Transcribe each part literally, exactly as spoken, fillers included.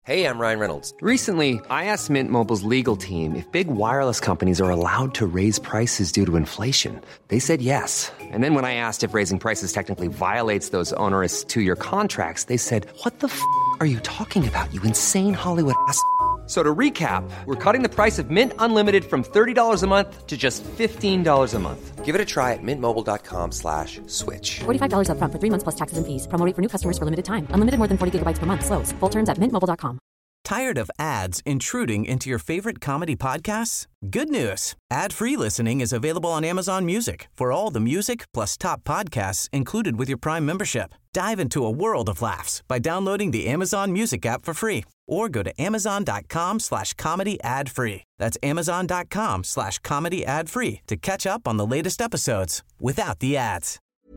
Hey, I'm Ryan Reynolds. Recently, I asked Mint Mobile's legal team if big wireless companies are allowed to raise prices due to inflation. They said yes. And then when I asked if raising prices technically violates those onerous two-year contracts, they said, what the f*** are you talking about, you insane Hollywood ass f- So to recap, we're cutting the price of Mint Unlimited from thirty dollars a month to just fifteen dollars a month. Give it a try at mintmobile.com slash switch. forty-five dollars up front for three months plus taxes and fees. Promo rate for new customers for limited time. Unlimited more than forty gigabytes per month. Slows full terms at mint mobile dot com. Tired of ads intruding into your favorite comedy podcasts? Good news. Ad-free listening is available on Amazon Music for all the music plus top podcasts included with your Prime membership. Dive into a world of laughs by downloading the Amazon Music app for free or go to amazon.com slash comedy ad free. That's amazon.com slash comedy ad free to catch up on the latest episodes without the ads.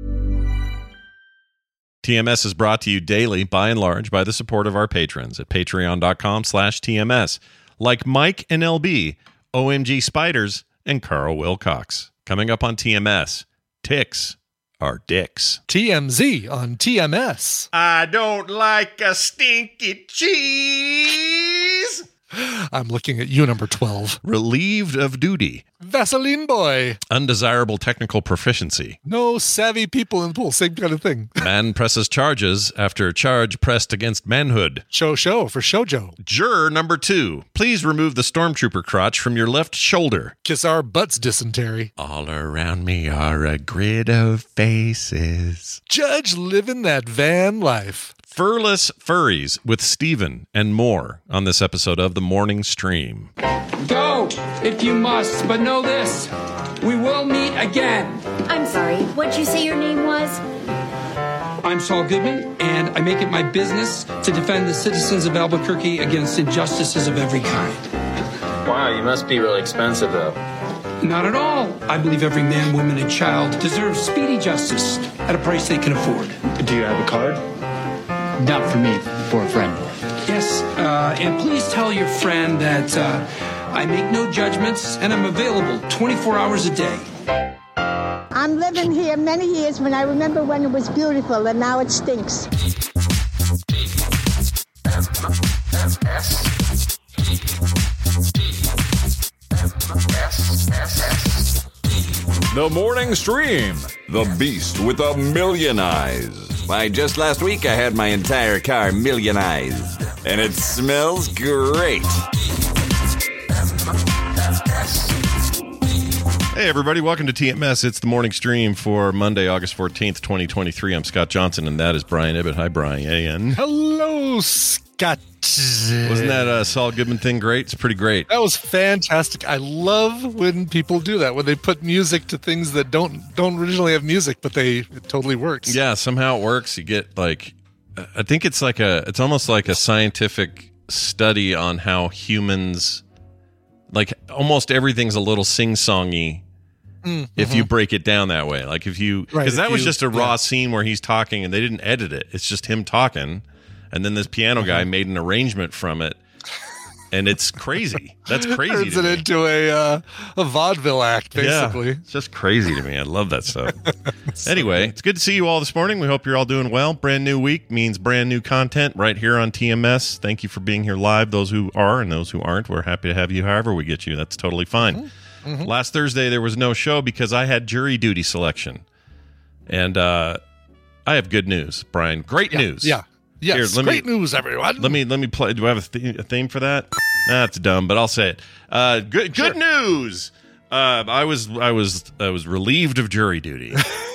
T M S is brought to you daily, by and large, by the support of our patrons at patreon.com slash TMS, like Mike and L B, O M G Spiders, and Carl Wilcox. Coming up on T M S, ticks are dicks. T M Z on T M S. I don't like a stinky cheese. I'm looking at you, number twelve. Relieved of duty. Vaseline boy. Undesirable technical proficiency. No savvy people in the pool. Same kind of thing. Man presses charges after charge pressed against manhood. Show show for shoujo. Juror number two. Please remove the stormtrooper crotch from your left shoulder. Kiss our butts dysentery. All around me are a grid of faces. Judge living that van life. Furless Furries with Steven and more on this episode of The Morning Stream. Go, if you must, but know this, we will meet again. I'm sorry, what'd you say your name was? I'm Saul Goodman, and I make it my business to defend the citizens of Albuquerque against injustices of every kind. Wow, you must be really expensive, though. Not at all. I believe every man, woman, and child deserves speedy justice at a price they can afford. Do you have a card? Not for me, for a friend. Yes, uh, and please tell your friend that uh, I make no judgments and I'm available twenty-four hours a day. I'm living here many years when I remember when it was beautiful and now it stinks. The Morning Stream, the beast with a million eyes. Why, just last week I had my entire car millionized, and it smells great. Hey, everybody. Welcome to T M S. It's the morning stream for Monday, August fourteenth, twenty twenty-three. I'm Scott Johnson, and that is Brian Ibbett. Hi, Brian. Hello, Scott. Wasn't that uh, Saul Goodman thing great? It's pretty great. That was fantastic. I love when people do that, when they put music to things that don't don't originally have music, but they it totally works. Yeah, somehow it works. You get like, I think it's like a, it's almost like a scientific study on how humans, like almost everything's a little sing-songy. Mm, if mm-hmm. you break it down that way, like if you, because right, that was you, just a raw yeah. scene where he's talking and they didn't edit it. It's just him talking. And then this piano guy mm-hmm. made an arrangement from it. And it's crazy. That's crazy. Turns to it me. into a uh, a vaudeville act, basically. Yeah, it's just crazy to me. I love that stuff. so anyway, good. It's good to see you all this morning. We hope you're all doing well. Brand new week means brand new content right here on T M S. Thank you for being here live. Those who are and those who aren't, we're happy to have you however we get you. That's totally fine. Mm-hmm. Mm-hmm. Last Thursday, there was no show because I had jury duty selection. And uh, I have good news, Brian. Great yeah, news. Yeah. Yes, Here, great me, news, everyone. Let me let me play. Do I have a, th- a theme for that? That's dumb, but I'll say it. Uh, good good sure. news. Uh, I was I was I was relieved of jury duty.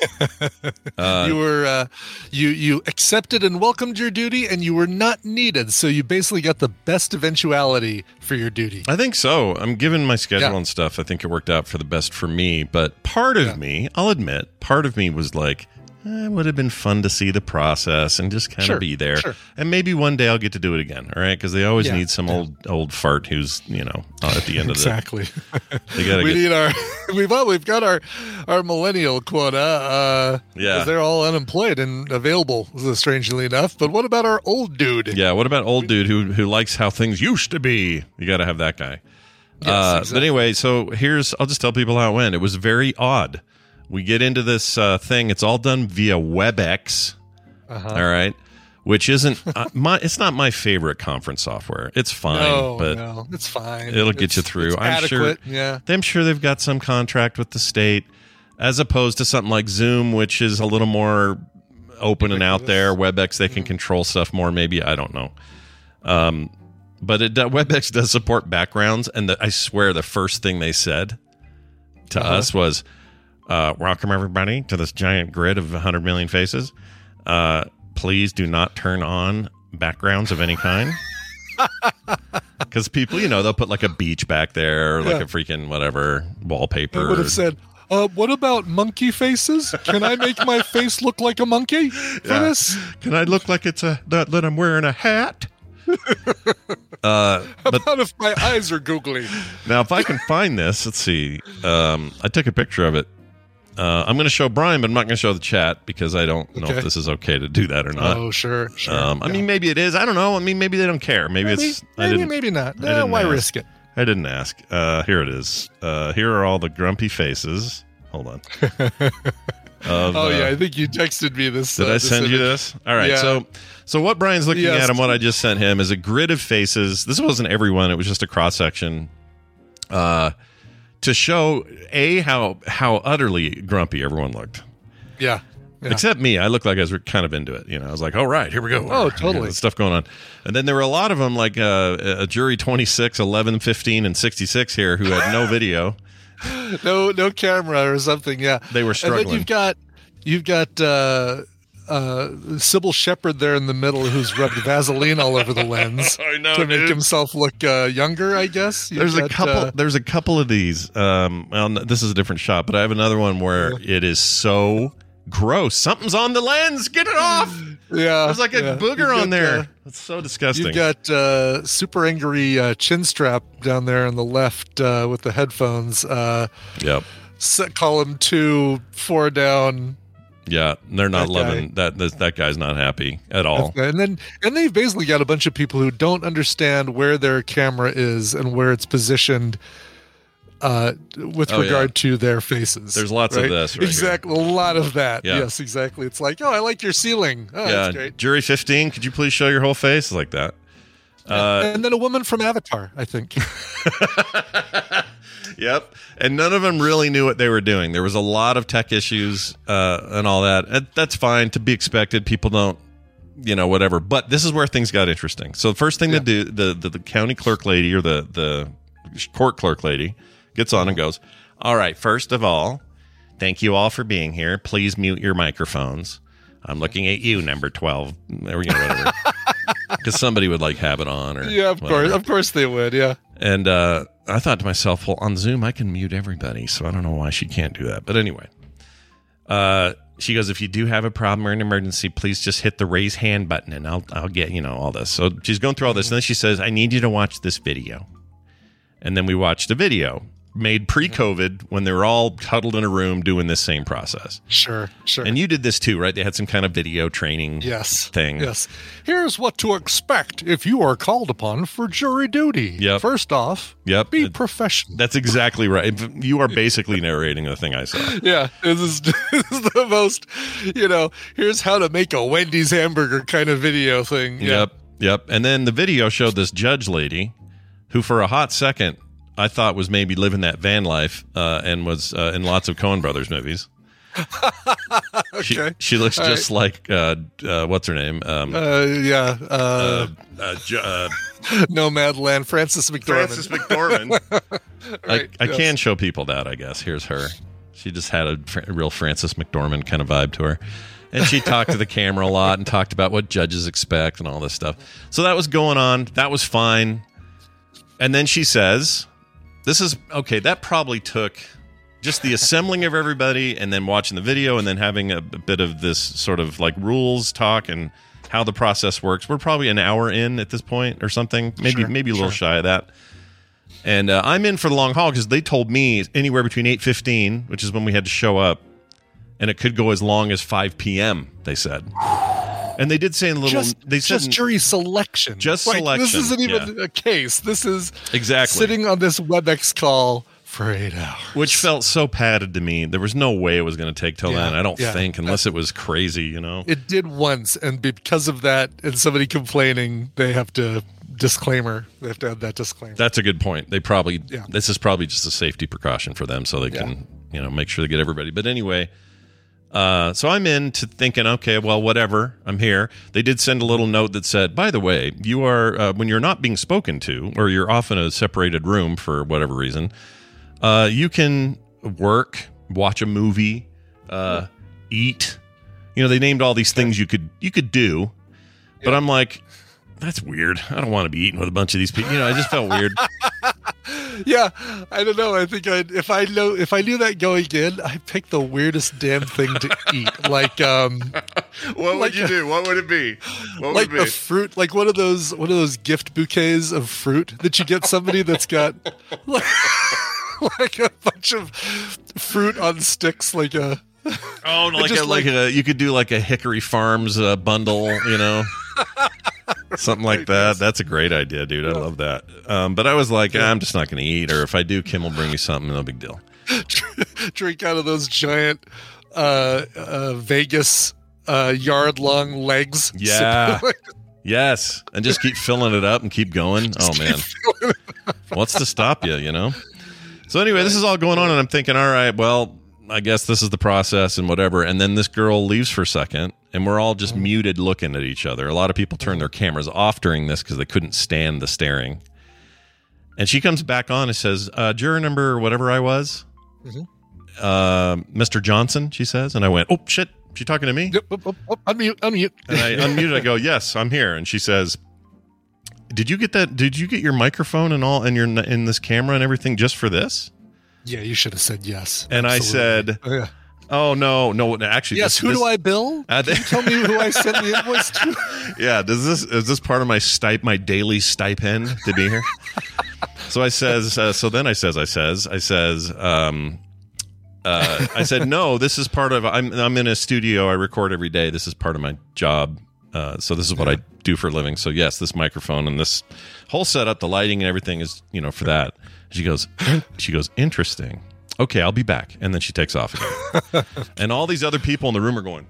uh, you were uh, you you accepted and welcomed your duty, and you were not needed. So you basically got the best eventuality for your duty. I think so. I'm given my schedule yeah. and stuff. I think it worked out for the best for me. But part of yeah. me, I'll admit, part of me was like, it would have been fun to see the process and just kind of sure, be there. Sure. And maybe one day I'll get to do it again, all right? Because they always yeah, need some yeah. old old fart who's, you know, uh, at the end exactly. of the Exactly. we get, need our, we've, well, we've got our, our millennial quota. Uh, yeah. They're all unemployed and available, strangely enough. But what about our old dude? Yeah, what about old dude who, who likes how things used to be? You got to have that guy. Yes, uh, exactly. But anyway, so here's, I'll just tell people how it went. It was very odd. We get into this uh, thing. It's all done via WebEx. Uh-huh. All right. which isn't uh, my. It's not my favorite conference software. It's fine, no, but no, it's fine. It'll get it's, you through. It's I'm adequate, sure. Yeah, I'm sure they've got some contract with the state, as opposed to something like Zoom, which is a little more open and out there. WebEx, they can control stuff more. Maybe, I don't know. Um, but it WebEx does support backgrounds, and the, I swear the first thing they said to uh-huh. us was, uh, "Welcome everybody to this giant grid of one hundred million faces. Uh, please do not turn on backgrounds of any kind." Because people, you know, they'll put like a beach back there, or like yeah. a freaking whatever wallpaper. I would have said, Uh, what about monkey faces? Can I make my face look like a monkey for yeah. this? Can I look like it's a that, that I'm wearing a hat? uh, How but, about if my eyes are googly? Now, if I can find this, let's see. Um, I took a picture of it. Uh, I'm going to show Brian, but I'm not going to show the chat because I don't know okay. if this is okay to do that or not. Oh, sure, sure. Um, I yeah. mean, maybe it is. I don't know. I mean, maybe they don't care. Maybe, maybe it's. Maybe, I didn't, maybe not. I No, didn't why ask. risk it? I didn't ask. Uh, here it is. Uh, here are all the grumpy faces. Hold on. Of, oh yeah, uh, I think you texted me this. Did uh, I this send you image. this? All right. Yeah. So, so what Brian's looking Yes. at and what I just sent him is a grid of faces. This wasn't everyone; it was just a cross section, uh, to show a how how utterly grumpy everyone looked. Yeah. yeah. Except me, I looked like I was kind of into it. You know, I was like, "All right, here we go." Oh, You totally. know, stuff going on, and then there were a lot of them, like uh, a jury twenty-six, eleven, fifteen, and sixty-six here, who had no video. no no camera or something. Yeah, They were struggling. And then you've got you've got uh, uh, Sybil Shepherd there in the middle, who's rubbed Vaseline all over the lens I know, to make dude. himself look uh, younger. I guess You've There's a got, couple. Uh, there's a couple of these. Um, well, n- this is a different shot, but I have another one where it is so gross. Something's on the lens. Get it off. yeah, There's like a yeah. booger You've got, on there. uh, It's so disgusting. You've got uh, super angry uh, chin strap down there on the left uh, with the headphones. Uh, yep. Set column two, four down. Yeah, they're not That loving that. That that guy's not happy at all. And then and they've basically got a bunch of people who don't understand where their camera is and where it's positioned uh, with Oh, regard yeah. to their faces. There's lots of right? this right exactly, a lot of that. Yeah. Yes, exactly. It's like, oh, I like your ceiling. Oh, yeah, that's great. jury fifteen. Could you please show your whole face like that? Uh, and then a woman from Avatar, I think. Yep. And none of them really knew what they were doing. There was a lot of tech issues uh, and all that. And that's fine, to be expected. People don't, you know, whatever. But this is where things got interesting. So the first thing Yeah. to do, the, the the county clerk lady or the the court clerk lady gets on and goes, "All right, first of all, thank you all for being here. Please mute your microphones. I'm looking at you, number twelve." There we go, whatever. Because somebody would like have it on, or Yeah, of whatever. course, of course they would. Yeah. And uh, I thought to myself, well, on Zoom, I can mute everybody, so I don't know why she can't do that. But anyway, uh, she goes, if you do have a problem or an emergency, please just hit the raise hand button, and I'll I'll get, you know, all this. So she's going through all this, and then she says, I need you to watch this video. And then we watched a video made pre-COVID when they were all huddled in a room doing this same process. Sure, sure. And you did this too, right? They had some kind of video training Yes. thing. Yes. Here's what to expect if you are called upon for jury duty. Yep. First off, Yep. be It- professional. That's exactly right. You are basically narrating the thing I saw. Yeah, this is, this is the most, you know, here's how to make a Wendy's hamburger kind of video thing. Yeah. Yep. Yep. And then the video showed this judge lady who, for a hot second, I thought was maybe living that van life uh, and was uh, in lots of Coen Brothers movies. Okay. She, she looks All just like, uh, uh, what's her name? Um, Uh, yeah. Uh, uh, uh, Ju- uh, Nomadland, Frances McDormand. Frances McDormand. Right, I, I yes. can show people that, I guess. Here's her. She just had a fr- real Frances McDormand kind of vibe to her. And she talked to the camera a lot and talked about what judges expect and all this stuff. So that was going on. That was fine. And then she says, this is, okay, that probably took just the assembling of everybody and then watching the video and then having a, a bit of this sort of like rules talk and how the process works. We're probably an hour in at this point or something, maybe Sure, maybe a little sure. shy of that. And uh, I'm in for the long haul because they told me anywhere between eight fifteen, which is when we had to show up, and it could go as long as five p.m., they said. And they did say in a little... Just, they said just jury selection. Just Like, selection, This isn't even yeah. a case. This is Exactly. sitting on this WebEx call for eight hours. Which felt so padded to me. There was no way it was going to take till Yeah, then. I don't yeah. think, unless it was crazy, you know? It did once, and because of that, and somebody complaining, they have to disclaimer. They have to add that disclaimer. That's a good point. They probably, Yeah. this is probably just a safety precaution for them so they Yeah. can, you know, make sure they get everybody. But anyway, uh, so I'm into thinking, okay, well, whatever. I'm here. They did send a little note that said, by the way, you are, uh, when you're not being spoken to, or you're off in a separated room for whatever reason, uh, you can work, watch a movie, uh, eat. You know, they named all these things you could you could do, but I'm like, that's weird. I don't want to be eating with a bunch of these people. You know, I just felt weird. Yeah, I don't know. I think I'd, if I know if I knew that going in, I'd pick the weirdest damn thing to eat. Like, um, what like would you a- do? What would it be? What like would it a be? fruit, like one of those one of those gift bouquets of fruit that you get somebody that's got like, like a bunch of fruit on sticks, like a Oh, like just a, like, like- a you could do like a Hickory Farms uh, bundle, you know, something like that. That's a great idea, dude. I love that. Um, but I was like, I'm just not going to eat, or if I do, Kim will bring me something. No big deal. drink out of those giant uh, uh, Vegas uh, yard long legs. Yeah. Yes, and just keep filling it up and keep going. Oh man, what's to stop you? You know. So anyway, this is all going on, and I'm thinking, all right, well, I guess this is the process and whatever. And then this girl leaves for a second, and we're all just muted looking at each other. A lot of people turned their cameras off during this because they couldn't stand the staring. And she comes back on and says, uh, juror number whatever I was, Mhm. uh, Mister Johnson, she says. And I went, oh, shit, she talking to me? Yep, yep, yep, yep, unmute, unmute. And I unmuted. I go, yes, I'm here. And she says, did you get that? Did you get your microphone and all and your in this camera and everything just for this? Yeah, you should have said yes. And Absolutely. I said, Oh, yeah. oh, no, no, actually. Yes, this- who this- do I bill? Uh, Can you tell me who I sent the invoice to? Yeah, does this is this part of my stip my daily stipend to be here? So I says, uh, so then I says, I says, I says, um, uh, I said, no, this is part of. I'm I'm in a studio. I record every day. This is part of my job. Uh, so this is what I do for a living. So yes, this microphone and this whole setup, the lighting and everything is, you know, for that. She goes, she goes, interesting. Okay, I'll be back. And then she takes off again. And all these other people in the room are going,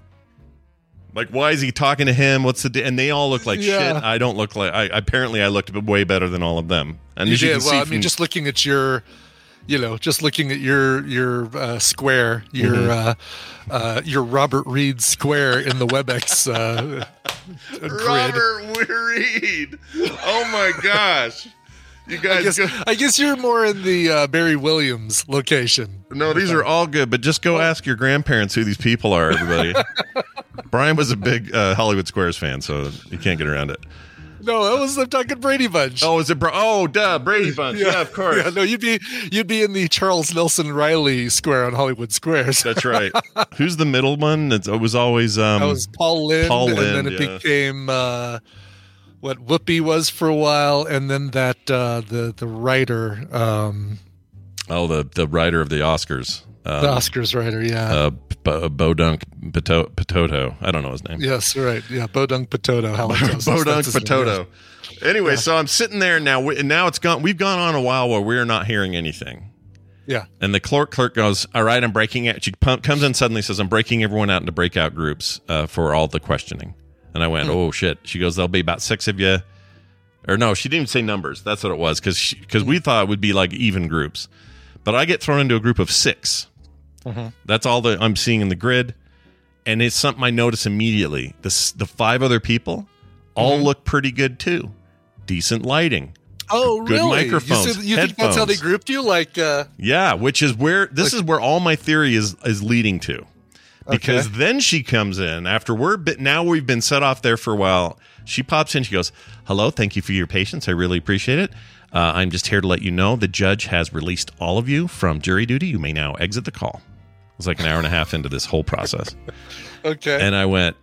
like, why is he talking to him? What's the di-? And they all look like Yeah. shit. I don't look like. I apparently I looked way better than all of them. And You as you did. can Well, see I from, mean, just looking at your, you know, just looking at your your uh, square, your Mm-hmm. uh, uh, your Robert Reed square in the WebEx uh, grid. Robert Reed. Oh my gosh. You I guys guess, go- I guess you're more in the uh, Barry Williams location. No, these are all good, but just go ask your grandparents who these people are, everybody. Brian was a big uh, Hollywood Squares fan, so you can't get around it. No, that was I'm talking Brady Bunch. Oh, is it? Bro- oh, duh, Brady Bunch. Yeah, of course. Yeah, no, you'd be you'd be in the Charles Nelson Riley Square on Hollywood Squares. That's right. Who's the middle one? It's, it was always um, That was Paul Lynde, Paul and then Lynde, it yeah. became uh, what Whoopi was for a while, and then that uh, the the writer, um, oh the the writer of the Oscars, um, the Oscars writer, yeah, uh, B- Bodunk Pito- Pitoto. I don't know his name. yes, right, yeah, Bodunk Patoto, halitosis. Bodunk that's his name, Pitoto. Anyway, Yeah. so I'm sitting there now, and now it's gone. We've gone on a while where we're not hearing anything. Yeah, And the clerk clerk goes, all right, I'm breaking it. She pump, comes in suddenly, says, I'm breaking everyone out into breakout groups uh, for all the questioning. And I went, Hmm. oh, shit. She goes, there'll be about six of you. Or no, she didn't even say numbers. That's what it was, because because we thought it would be like even groups. But I get thrown into a group of six. Mm-hmm. That's all that I'm seeing in the grid. And it's something I notice immediately. The, s- the five other people all Mm-hmm. look pretty good, too. Decent lighting. Oh, Good really? microphones, You, said- you think that's how they headphones. grouped you? Like, uh, Yeah, which is where this is where all my theory is is leading to. Because Okay. then she comes in after we're bit now we've been set off there for a while. She pops in, she goes, hello, thank you for your patience. I really appreciate it. Uh, I'm just here to let you know the judge has released all of you from jury duty. You may now exit the call. It was like an hour and a half into this whole process. okay, And I went,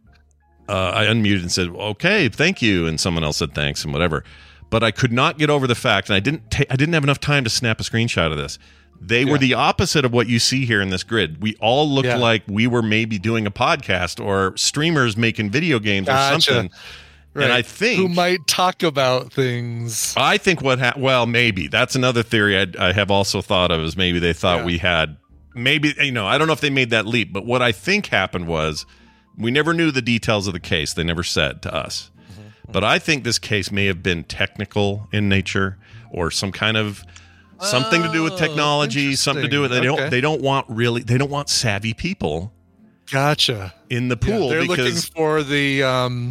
uh, I unmuted and said, okay, thank you. And someone else said thanks and whatever. But I could not get over the fact, and I didn't ta- I didn't have enough time to snap a screenshot of this. They Yeah. were the opposite of what you see here in this grid. We all looked Yeah. like we were maybe doing a podcast or streamers making video games or Gotcha. something. right. And I think who might talk about things. I think what ha- well, maybe that's another theory I, I have also thought of is maybe they thought Yeah. we had maybe you know I don't know if they made that leap, but what I think happened was we never knew the details of the case. They never said to us, mm-hmm. but I think this case may have been technical in nature or some kind of something oh, to do with technology, something to do with they okay. don't they don't want really they don't want savvy people. Gotcha. In the pool, yeah, they're because looking for the um.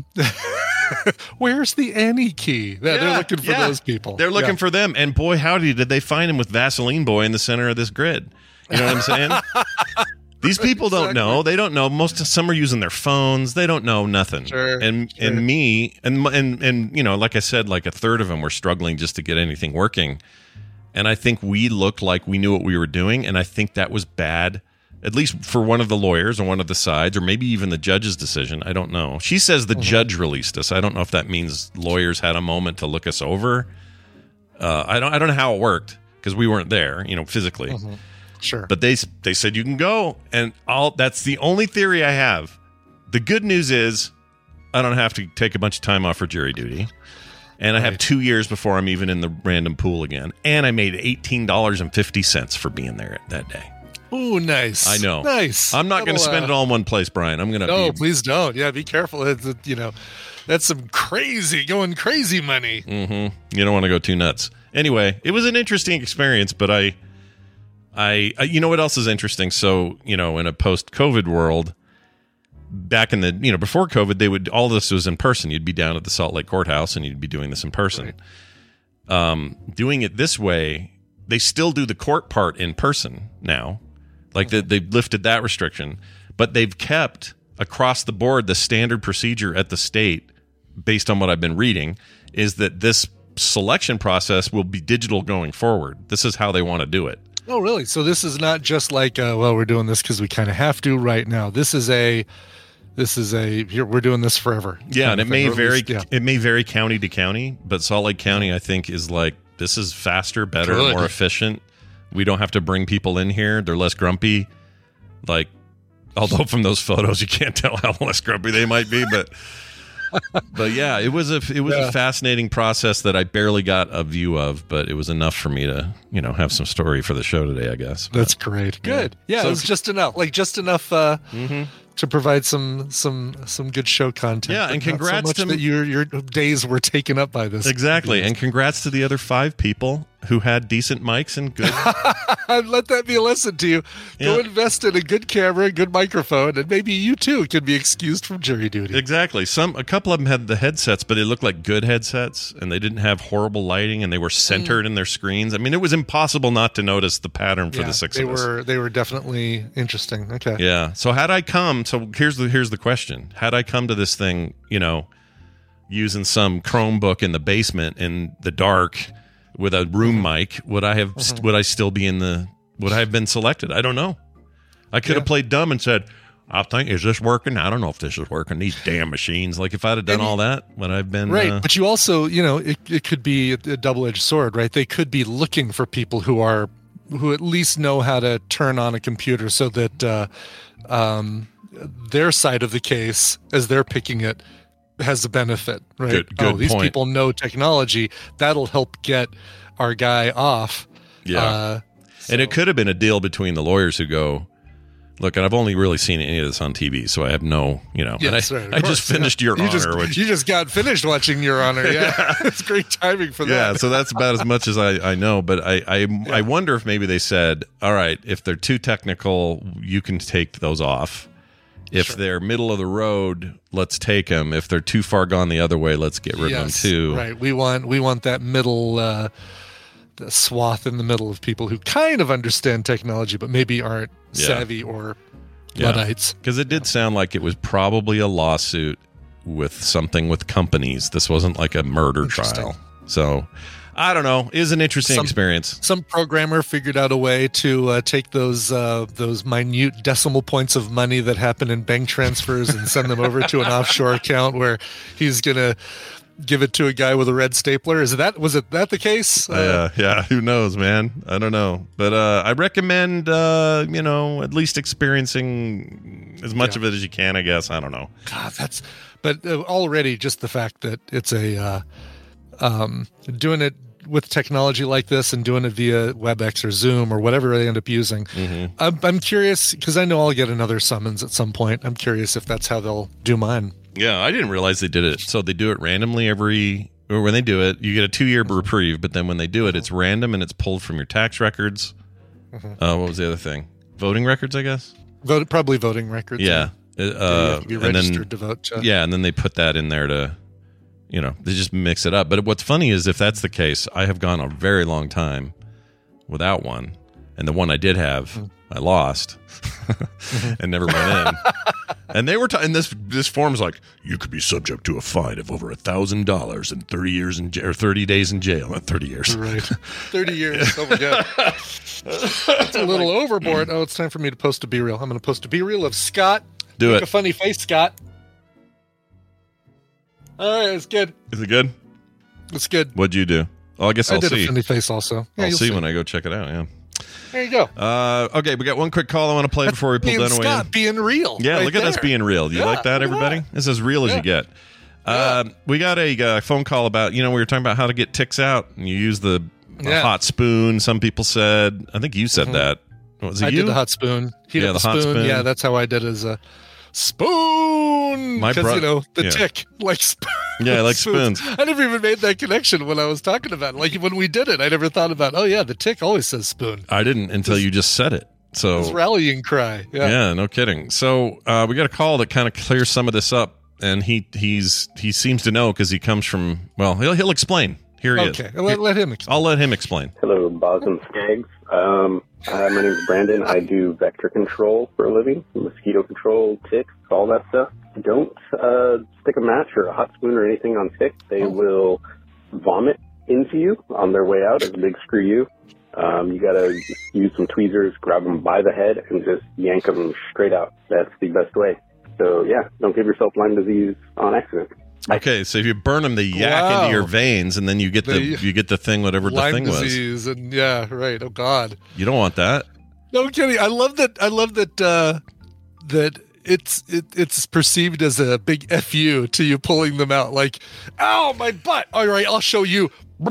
Where's the Annie key? Yeah, they're looking for yeah. those people. They're looking yeah. for them. And boy, howdy, did they find him with Vaseline Boy in the center of this grid. You know what I'm saying? These people don't exactly. know. They don't know. Most of some are using their phones. They don't know nothing. Sure, and sure. and me and and and you know, like I said, like a third of them were struggling just to get anything working. And I think we looked like we knew what we were doing, and I think that was bad. At least for one of the lawyers or one of the sides, or maybe even the judge's decision. I don't know. She says the mm-hmm. judge released us. I don't know if that means lawyers had a moment to look us over. Uh, I don't. I don't know how it worked because we weren't there, you know, physically. Mm-hmm. Sure. But they they said you can go, and all. That's the only theory I have. The good news is I don't have to take a bunch of time off for jury duty, and I have two years before I'm even in the random pool again. And I made eighteen dollars and fifty cents for being there that day. Ooh, nice. I know. Nice. I'm not going to spend uh, it all in one place, Brian. I'm going to. No, be... please don't. Yeah, be careful. It's, you know, that's some crazy, going crazy money. Mm-hmm. You don't want to go too nuts. Anyway, it was an interesting experience, but I, I, I, you know what else is interesting? So, you know, in a post-COVID world, back in the, you know, before COVID, they would, all this was in person. You'd be down at the Salt Lake Courthouse and you'd be doing this in person. Right. Um, doing it this way, they still do the court part in person now. Like the, they've lifted that restriction, but they've kept across the board the standard procedure at the state, based on what I've been reading, is that this selection process will be digital going forward. This is how they want to do it. Oh, really? So this is not just like, uh, well, we're doing this because we kind of have to right now. This is a, this is a, here we're doing this forever. Yeah, and it may vary. Least, yeah. It may vary county to county, but Salt Lake County, I think, is like this is faster, better, Good. more efficient. We don't have to bring people in here. They're less grumpy. Like, although from those photos you can't tell how less grumpy they might be, but but yeah, it was a it was yeah. a fascinating process that I barely got a view of, but it was enough for me to, you know, have some story for the show today, I guess. But, that's great. Good. Yeah, so, it was just enough. Like just enough uh mm-hmm. to provide some some some good show content. Yeah, and congrats so much to that your your days were taken up by this. Exactly. And congrats to the other five people who had decent mics and good. Let that be a lesson to you. Yeah. Go invest in a good camera, a good microphone, and maybe you too can be excused from jury duty. Exactly. Some a couple of them had the headsets, but they looked like good headsets, and they didn't have horrible lighting, and they were centered mm. in their screens. I mean, it was impossible not to notice the pattern for yeah, the six they of us. They were they were definitely interesting. Okay. Yeah. So had I come, so here's the here's the question: had I come to this thing, you know, using some Chromebook in the basement in the dark with a room mic, would I have mm-hmm. would I still be in the would I have been selected? I don't know. I could yeah. have played dumb and said, I think, is this working? I don't know if this is working. These damn machines. Like if I'd have done and, all that, would I've been right? Uh, but you also, you know, it it could be a double-edged sword, right? They could be looking for people who are who at least know how to turn on a computer so that uh, um, their side of the case, as they're picking it, has a benefit, right? Good, good oh, these point. people know technology. That'll help get our guy off. Yeah. Uh, so. And it could have been a deal between the lawyers who go, look, and I've only really seen any of this on T V, so I have no, you know. Yes, and I, right, I course, just finished yeah. Your you Honor. Just, which, you just got finished watching Your Honor. Yeah. yeah. It's great timing for that. Yeah, so that's about as much as I, I know. But I, I, yeah. I wonder if maybe they said, all right, if they're too technical, you can take those off. If sure. they're middle of the road, let's take them. If they're too far gone the other way, let's get rid yes, of them too. Right. We want we want that middle uh, the swath in the middle of people who kind of understand technology, but maybe aren't yeah. savvy or Luddites. Because yeah. it did sound like it was probably a lawsuit with something with companies. This wasn't like a murder trial. So I don't know. It is an interesting some, experience. Some programmer figured out a way to uh, take those uh, those minute decimal points of money that happen in bank transfers and send them over to an offshore account where he's going to give it to a guy with a red stapler. Is that was it that the case? Uh, uh, yeah, who knows, man? I don't know, but uh, I recommend uh, you know at least experiencing as much Yeah. of it as you can. I guess I don't know. God, that's but uh, already just the fact that it's a uh, um, doing it with technology like this and doing it via WebEx or Zoom or whatever they end up using. Mm-hmm. I'm, I'm curious because I know I'll get another summons at some point. I'm curious if that's how they'll do mine. Yeah, I didn't realize they did it. So they do it randomly every, or when they do it, you get a two year reprieve. But then when they do it, it's random and it's pulled from your tax records. Mm-hmm. Uh, what was the other thing? Voting records, I guess. Vote, probably voting records. Yeah. Uh, Uh, you have to be and registered then, to vote. To, yeah, and then they put that in there to, you know, they just mix it up. But what's funny is if that's the case, I have gone a very long time without one. And the one I did have, mm. I lost and never went in. And they were, t- and this this form's like, you could be subject to a fine of over a thousand dollars and thirty years in jail, or thirty days in jail. Not thirty years, right? Thirty years. Oh my god, it's a little overboard. Oh, it's time for me to post a B reel. I'm going to post a B reel of Scott. Do Make it. a funny face, Scott. All right, it's good. Is it good? It's good. What'd you do? Oh, I guess I'll I did see. a funny face also. Yeah, I'll you'll see, see when I go check it out. Yeah. There you go. Uh, okay, we got one quick call I want to play That's before we pull me and Dunaway Scott in. being real. Yeah, right look at us there. being real. Do you Yeah, like that, look at everybody? that. It's as real as Yeah. you get. Uh, we got a uh, phone call about, you know, we were talking about how to get ticks out, and you use the uh, Yeah. hot spoon. Some people said, I think you said Mhm. that. What, was it I you? did the hot spoon. Heat Yeah, up the the hot spoon. spoon. Yeah, that's how I did it as a spoon. My Because, bro- you know, the yeah. tick like spoon. Yeah, I like spoons. I never even made that connection when I was talking about it. Like when we did it, I never thought about, oh, yeah, the tick always says spoon. I didn't until you just said it. So It's rallying cry. Yeah. Yeah, no kidding. So uh, we got a call that kind of clears some of this up, and he he's he seems to know because he comes from. Well, he'll he'll explain. Here he Okay, is. let, let him explain. I'll let him explain. Hello, Boz and Skags. Um, uh, my name is Brandon. I do vector control for a living, mosquito control, ticks, all that stuff. Don't uh, stick a match or a hot spoon or anything on ticks. They Oh. will vomit into you on their way out as a big screw you. Um, you gotta use some tweezers, grab them by the head, and just yank them straight out. That's the best way. So yeah, don't give yourself Lyme disease on accident. Okay, so if you burn them, they yak Wow. into your veins, and then you get the The- you get the thing, whatever the Lyme thing was. disease and yeah, right. Oh God. You don't want that. No kidding. I love that. I love that. Uh, that it's it, it's perceived as a big F U to you pulling them out. Like, ow, my butt. All right, I'll show you.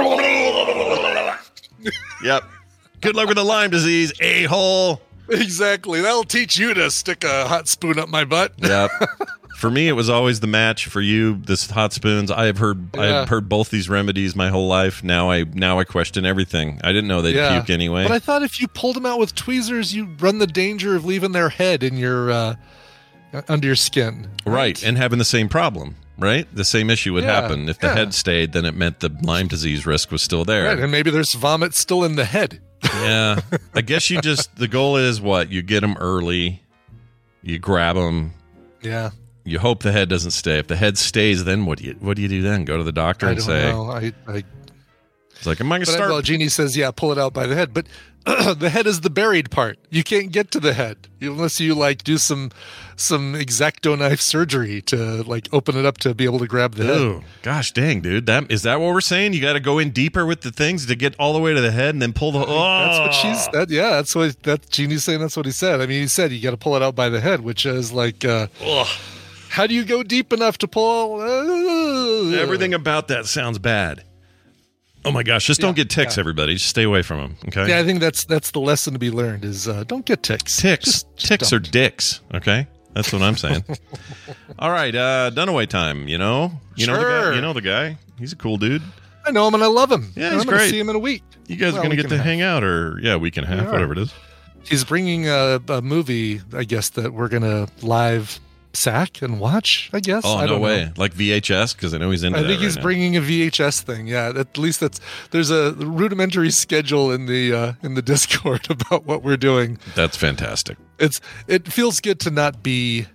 Yep. Good luck with the Lyme disease, a hole. Exactly. That'll teach you to stick a hot spoon up my butt. Yep. For me, it was always the match. For you, this hot spoons. I have heard. Yeah. I've heard both these remedies my whole life. Now I now I question everything. I didn't know they'd Yeah. puke anyway. But I thought if you pulled them out with tweezers, you run the danger of leaving their head in your uh, under your skin. Right, and having the same problem, right? The same issue would Yeah, happen. If the yeah. head stayed, then it meant the Lyme disease risk was still there. Right, and maybe there's vomit still in the head. Yeah. I guess you just, the goal is what? You get them early, you grab them, Yeah. you hope the head doesn't stay. If the head stays, then what do you what do you do then? Go to the doctor I and don't say, know. I, I it's like, am I going to But start? well, Jeannie says, yeah, pull it out by the head. But the head is the buried part. You can't get to the head unless you like do some some X-Acto knife surgery to like open it up to be able to grab the head. Ooh, gosh dang, dude. That is that what we're saying? You got to go in deeper with the things to get all the way to the head and then pull the. Oh, That's what she's. That yeah, that's what that Jeannie's saying. That's what he said. I mean, he said you got to pull it out by the head, which is like, uh, how do you go deep enough to pull? Uh, Everything about that sounds bad. Oh my gosh! Just don't Yeah, get ticks, yeah. everybody. Just stay away from them. Okay. Yeah, I think that's that's the lesson to be learned is uh, don't get ticks. Ticks. Just- just Ticks are don't. dicks. Okay. That's what I'm saying. All right, uh, Dunaway time. You know, you know the guy. Sure. You know the guy. He's a cool dude. I know him and I love him. Yeah, And he's I'm gonna great. see him in a week. You guys Well, are gonna week get and to a half. hang out, or yeah, week and a half, We are. whatever it is. He's bringing a, a movie, I guess, that we're gonna live sack and watch. I guess. Oh I no don't way! know. Like V H S because I know he's into. I that think right he's now. bringing a V H S thing. Yeah, at least that's there's a rudimentary schedule in the uh, in the Discord about what we're doing. That's fantastic. It's it feels good to not be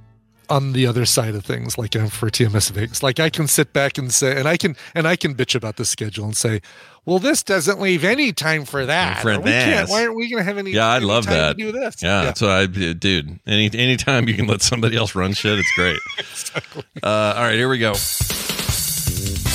on the other side of things like uh, for T M S Vegas. Like I can sit back and say, and I can and I can bitch about the schedule and say, well, this doesn't leave any time for that. For Or we can't. this. Why aren't we going to have any? Yeah, I any love time that. To do this. Yeah, that's what I, dude. Any anytime you can let somebody else run shit, it's great. Exactly. Uh, all right, here we go.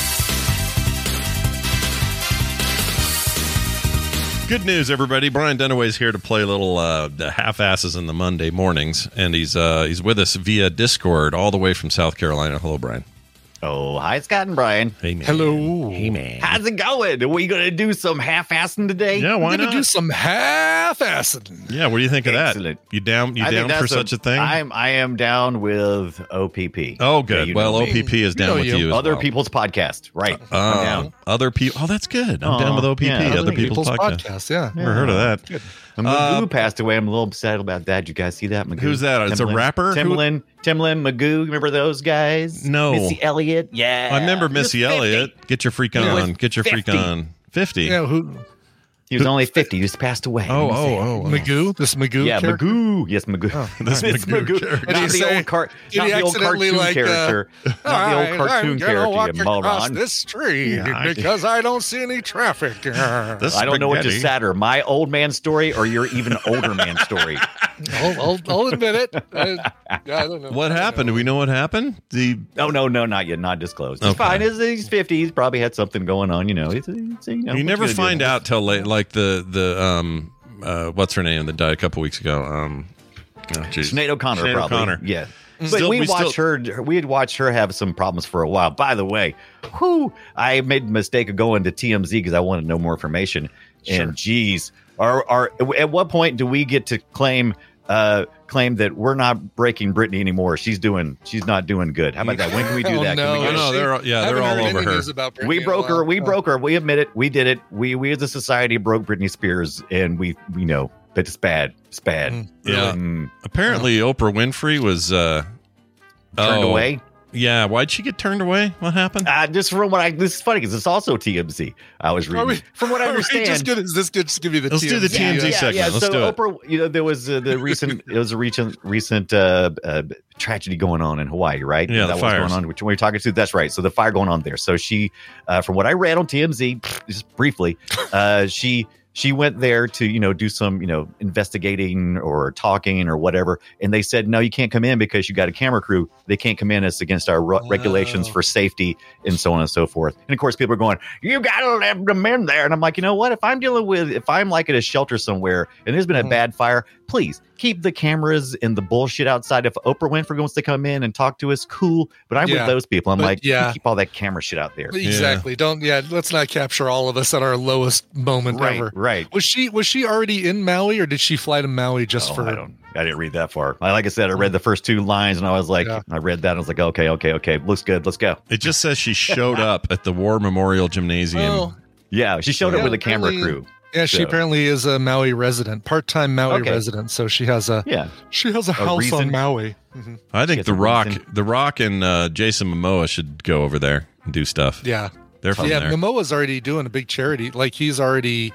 Good news, everybody. Brian Dunaway's here to play a little uh, the half-asses in the Monday mornings, and he's uh, he's with us via Discord all the way from South Carolina. Hello, Brian. Oh, hi, Scott and Brian. Hey, man. Hello. Hey, man. How's it going? Are we going to do some half-assing today? Yeah, why We're not? gonna do some half-assing. Yeah, what do you think of Excellent. that? You down? You I think down for that's such a thing? I'm, I am down with O P P. Oh, good. Yeah, you well, know O me. P P is down know with you. you. as Other well. people's podcast. Right. Uh, I'm down. Other people. Oh, that's good. I'm Aw, down with O P P. yeah, other, people's, podcast. podcast. Yeah. Never heard of that. Good. When Uh, Magoo passed away, I'm a little upset about that. Did you guys see that? Magoo? Who's that? It's a Timbaland. rapper? Who- Timbaland, Timbaland, Magoo. Remember those guys? No. Missy Elliott. Yeah. I remember He was Missy fifty. Elliott. Get your freak He was on. Get your freak fifty. on. fifty. Yeah. Who? He was only fifty. He just passed away. Oh, Let me oh, see. oh, oh. Magoo? This Magoo? Yeah, character? Magoo. Yes, Magoo. Oh, this It's Magoo Magoo. character. Did he Not the say- old, car- did not he the old accidentally, cartoon like, uh, character. Not the Alright, old cartoon I'm gonna character, walk you across moron. this tree Yeah, I- because I don't see any traffic. This I don't know which spaghetti. is sadder, my old man story or your even older man story. I'll, I'll, I'll admit it. I, I don't know. What happened? Do we know what happened? The Oh, no, no, not yet. Not disclosed. It's Okay. fine. He's, he's fifty. He's probably had something going on, you know. He's, he's, you know you what's never gonna do? find out till late. Like the the um uh what's her name that died a couple weeks ago. Um, oh, geez. Sinead O'Connor, Sinead probably. O'Connor. Yeah. But Still- we we watched still- her. We had watched her have some problems for a while. By the way, whew, I made the mistake of going to T M Z because I wanted to know more information. Sure. And geez, are are at what point do we get to claim uh claim that we're not breaking Britney anymore? She's doing. She's not doing good. How about that? When can we do Oh, that? no. Can we Oh, get no, they're all- yeah, I they're haven't all heard over any her. news about Britney We in a broke her. while. We Oh. broke her. We admit it. We did it. We we as a society broke Britney Spears, and we we know that it's bad. It's bad. Mm. Yeah. Mm. Apparently, Oprah Winfrey was uh Turned oh, away. Yeah, why'd she get turned away? What happened? Uh, just from what I, this is funny because it's also T M Z. I was Are reading. we, from what I are we understand, just gonna, is this good? Just give you the Let's T do M the Z? T M Z yeah, segment. yeah. Let's so do it. Oprah, you know, there was uh, the recent, it was a recent, recent uh, uh, tragedy going on in Hawaii, right? Yeah, that the was fires. going on. Which when you're talking to, that's right. So the fire going on there. So she, uh, from what I read on T M Z, just briefly, uh, she. She went there to, you know, do some, you know, investigating or talking or whatever. And they said, no, you can't come in because you got a camera crew. They can't come in. It's against our re- regulations for safety and so on and so forth. And of course, people are going, you got to let them in there. And I'm like, you know what? If I'm dealing with, if I'm like at a shelter somewhere and there's been a Mhm. bad fire, please keep the cameras and the bullshit outside. If Oprah Winfrey wants to come in and talk to us, cool. But I'm Yeah. with those people. I'm But like, yeah. you keep all that camera shit out there. Exactly. Don't. Yeah. Let's not capture all of us at our lowest moment Right, ever. right. Was she was she already in Maui, or did she fly to Maui just Oh, for? I don't. I didn't read that far. I, like I said, I read the first two lines, and I was like, Yeah. I read that, and I was like, okay, okay, okay, looks good. Let's go. It just says she showed up at the War Memorial Gymnasium. Oh, Yeah, she showed up Yeah, with a camera apparently- crew. yeah. She So- apparently is a Maui resident, part-time Maui Okay. resident. So she has a Yeah, she has a house reason. on Maui. Mhm. I She think has The a Rock, reason. The Rock, and uh, Jason Momoa should go over there and do stuff. Yeah. They're from Yeah, there. Momoa's already doing a big charity. Like he's already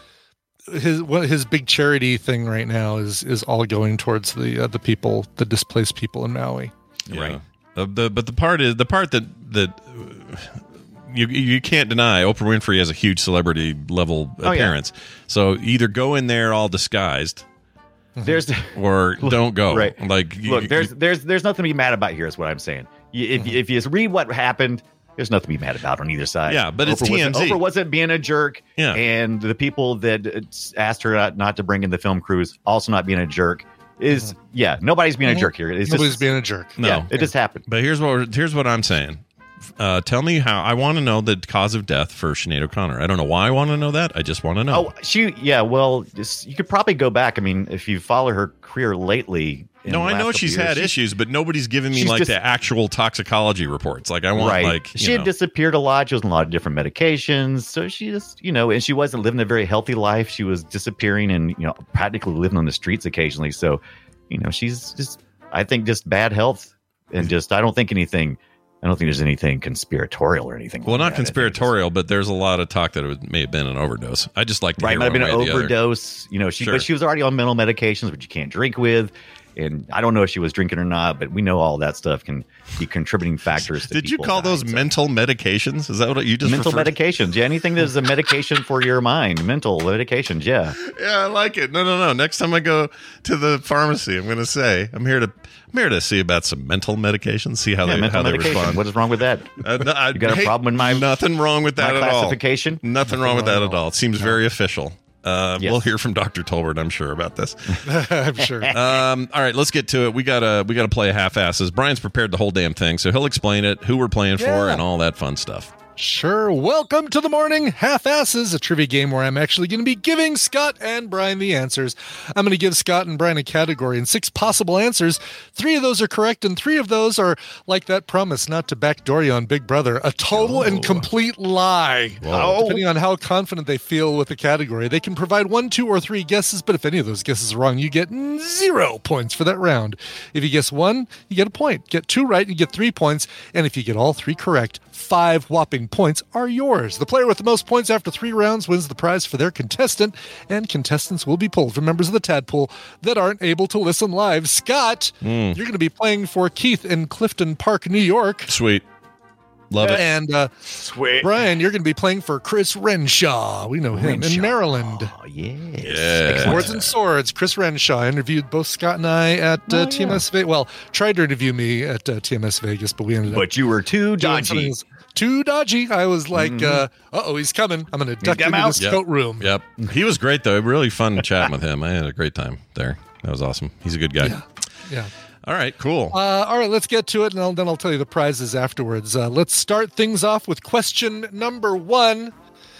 his what his big charity thing right now is is all going towards the uh, the people, the displaced people in Maui. Yeah. Right. Uh, the but the part is the part that that uh, you you can't deny Oprah Winfrey has a huge celebrity level Oh, yeah. appearance. So either go in there all disguised there's or don't go. Right. Like you- look, there's there's there's nothing to be mad about here. Is what I'm saying. You, if Mm-hmm. you if you read what happened, there's nothing to be mad about on either side. Yeah, but it's Oprah T M Z. Wasn't, Oprah wasn't being a jerk. Yeah. and the people that uh, asked her not, not to bring in the film crews also not being a jerk. Is yeah, nobody's being a Mhm. jerk here. It's Nobody's just, being a jerk. No. Yeah, it just happened. But here's what we're- here's what I'm saying. Uh, tell me how. I want to know the cause of death for Sinead O'Connor. I don't know why I want to know that. I just want to know. Oh, she yeah. Well, just, you could probably go back. I mean, if you follow her career lately. in no, the I last know couple she's years, had she's- issues, but nobody's giving me she's like just- the actual toxicology reports. Like I want, right. like you she know. had disappeared a lot. She was on a lot of different medications. So she just, you know, and she wasn't living a very healthy life. She was disappearing and, you know, practically living on the streets occasionally. So, you know, she's just, I think, just bad health and just, I don't think anything. I don't think there's anything conspiratorial or anything. Well, like not that. I think it's conspiratorial, but there's a lot of talk that it would, may have been an overdose. I just like to Right, hear might have one been an way or the other. overdose. You know, she Sure. but she was already on mental medications, which you can't drink with. And I don't know if she was drinking or not, but we know all that stuff can be contributing factors. To Did you people call dying, those so. mental medications? Is that what you just mental referred- medications? Yeah, anything that is a medication for your mind, mental medications. Yeah, Yeah, I like it. No, no, no. Next time I go to the pharmacy, I'm going to say I'm here to I'm here to see about some mental medications. See how yeah they mental how they medication. respond. What is wrong with that? Uh, no, I, You got a hey, problem with my nothing wrong with that my at all. classification? Nothing wrong with that at all. It seems very official. Uh, Yes. We'll hear from Doctor Tolbert, I'm sure, about this. I'm sure. Um, all right, let's get to it. We gotta we gotta play half-asses. Brian's prepared the whole damn thing, so he'll explain it, who we're playing for, Yeah. and all that fun stuff. Sure. Welcome to the morning half-asses, a trivia game where I'm actually going to be giving Scott and Brian the answers. I'm going to give Scott and Brian a category and six possible answers. Three of those are correct, and three of those are like that promise not to backdoor you on Big Brother, a total and complete lie. Whoa. Depending on how confident they feel with the category, they can provide one, two, or three guesses, but if any of those guesses are wrong, you get zero points for that round. If you guess one, you get a point. Get two right, you get three points, and if you get all three correct, five whopping points are yours. The player with the most points after three rounds wins the prize for their contestant, and contestants will be pulled from members of the Tadpool that aren't able to listen live. Scott, Mm. you're going to be playing for Keith in Clifton Park, New York. Sweet. Love it. And uh, Sweet. Brian, you're going to be playing for Chris Renshaw. We know him Renshaw. in Maryland. Oh, yes. Yeah. Swords and Swords, Chris Renshaw. I interviewed both Scott and I at uh, Oh, T M S Vegas. Well, tried to interview me at uh, T M S Vegas, but we ended up But you were too doing something dodgy. that's too dodgy. I was like, Mhm. uh oh, he's coming. I'm going to duck come into out. this Yep. coat room. Yep. He was great, though. Really fun chatting with him. I had a great time there. That was awesome. He's a good guy. Yeah. Yeah. All right, cool. Uh, all right, let's get to it, and I'll, then I'll tell you the prizes afterwards. Uh, let's start things off with question number one.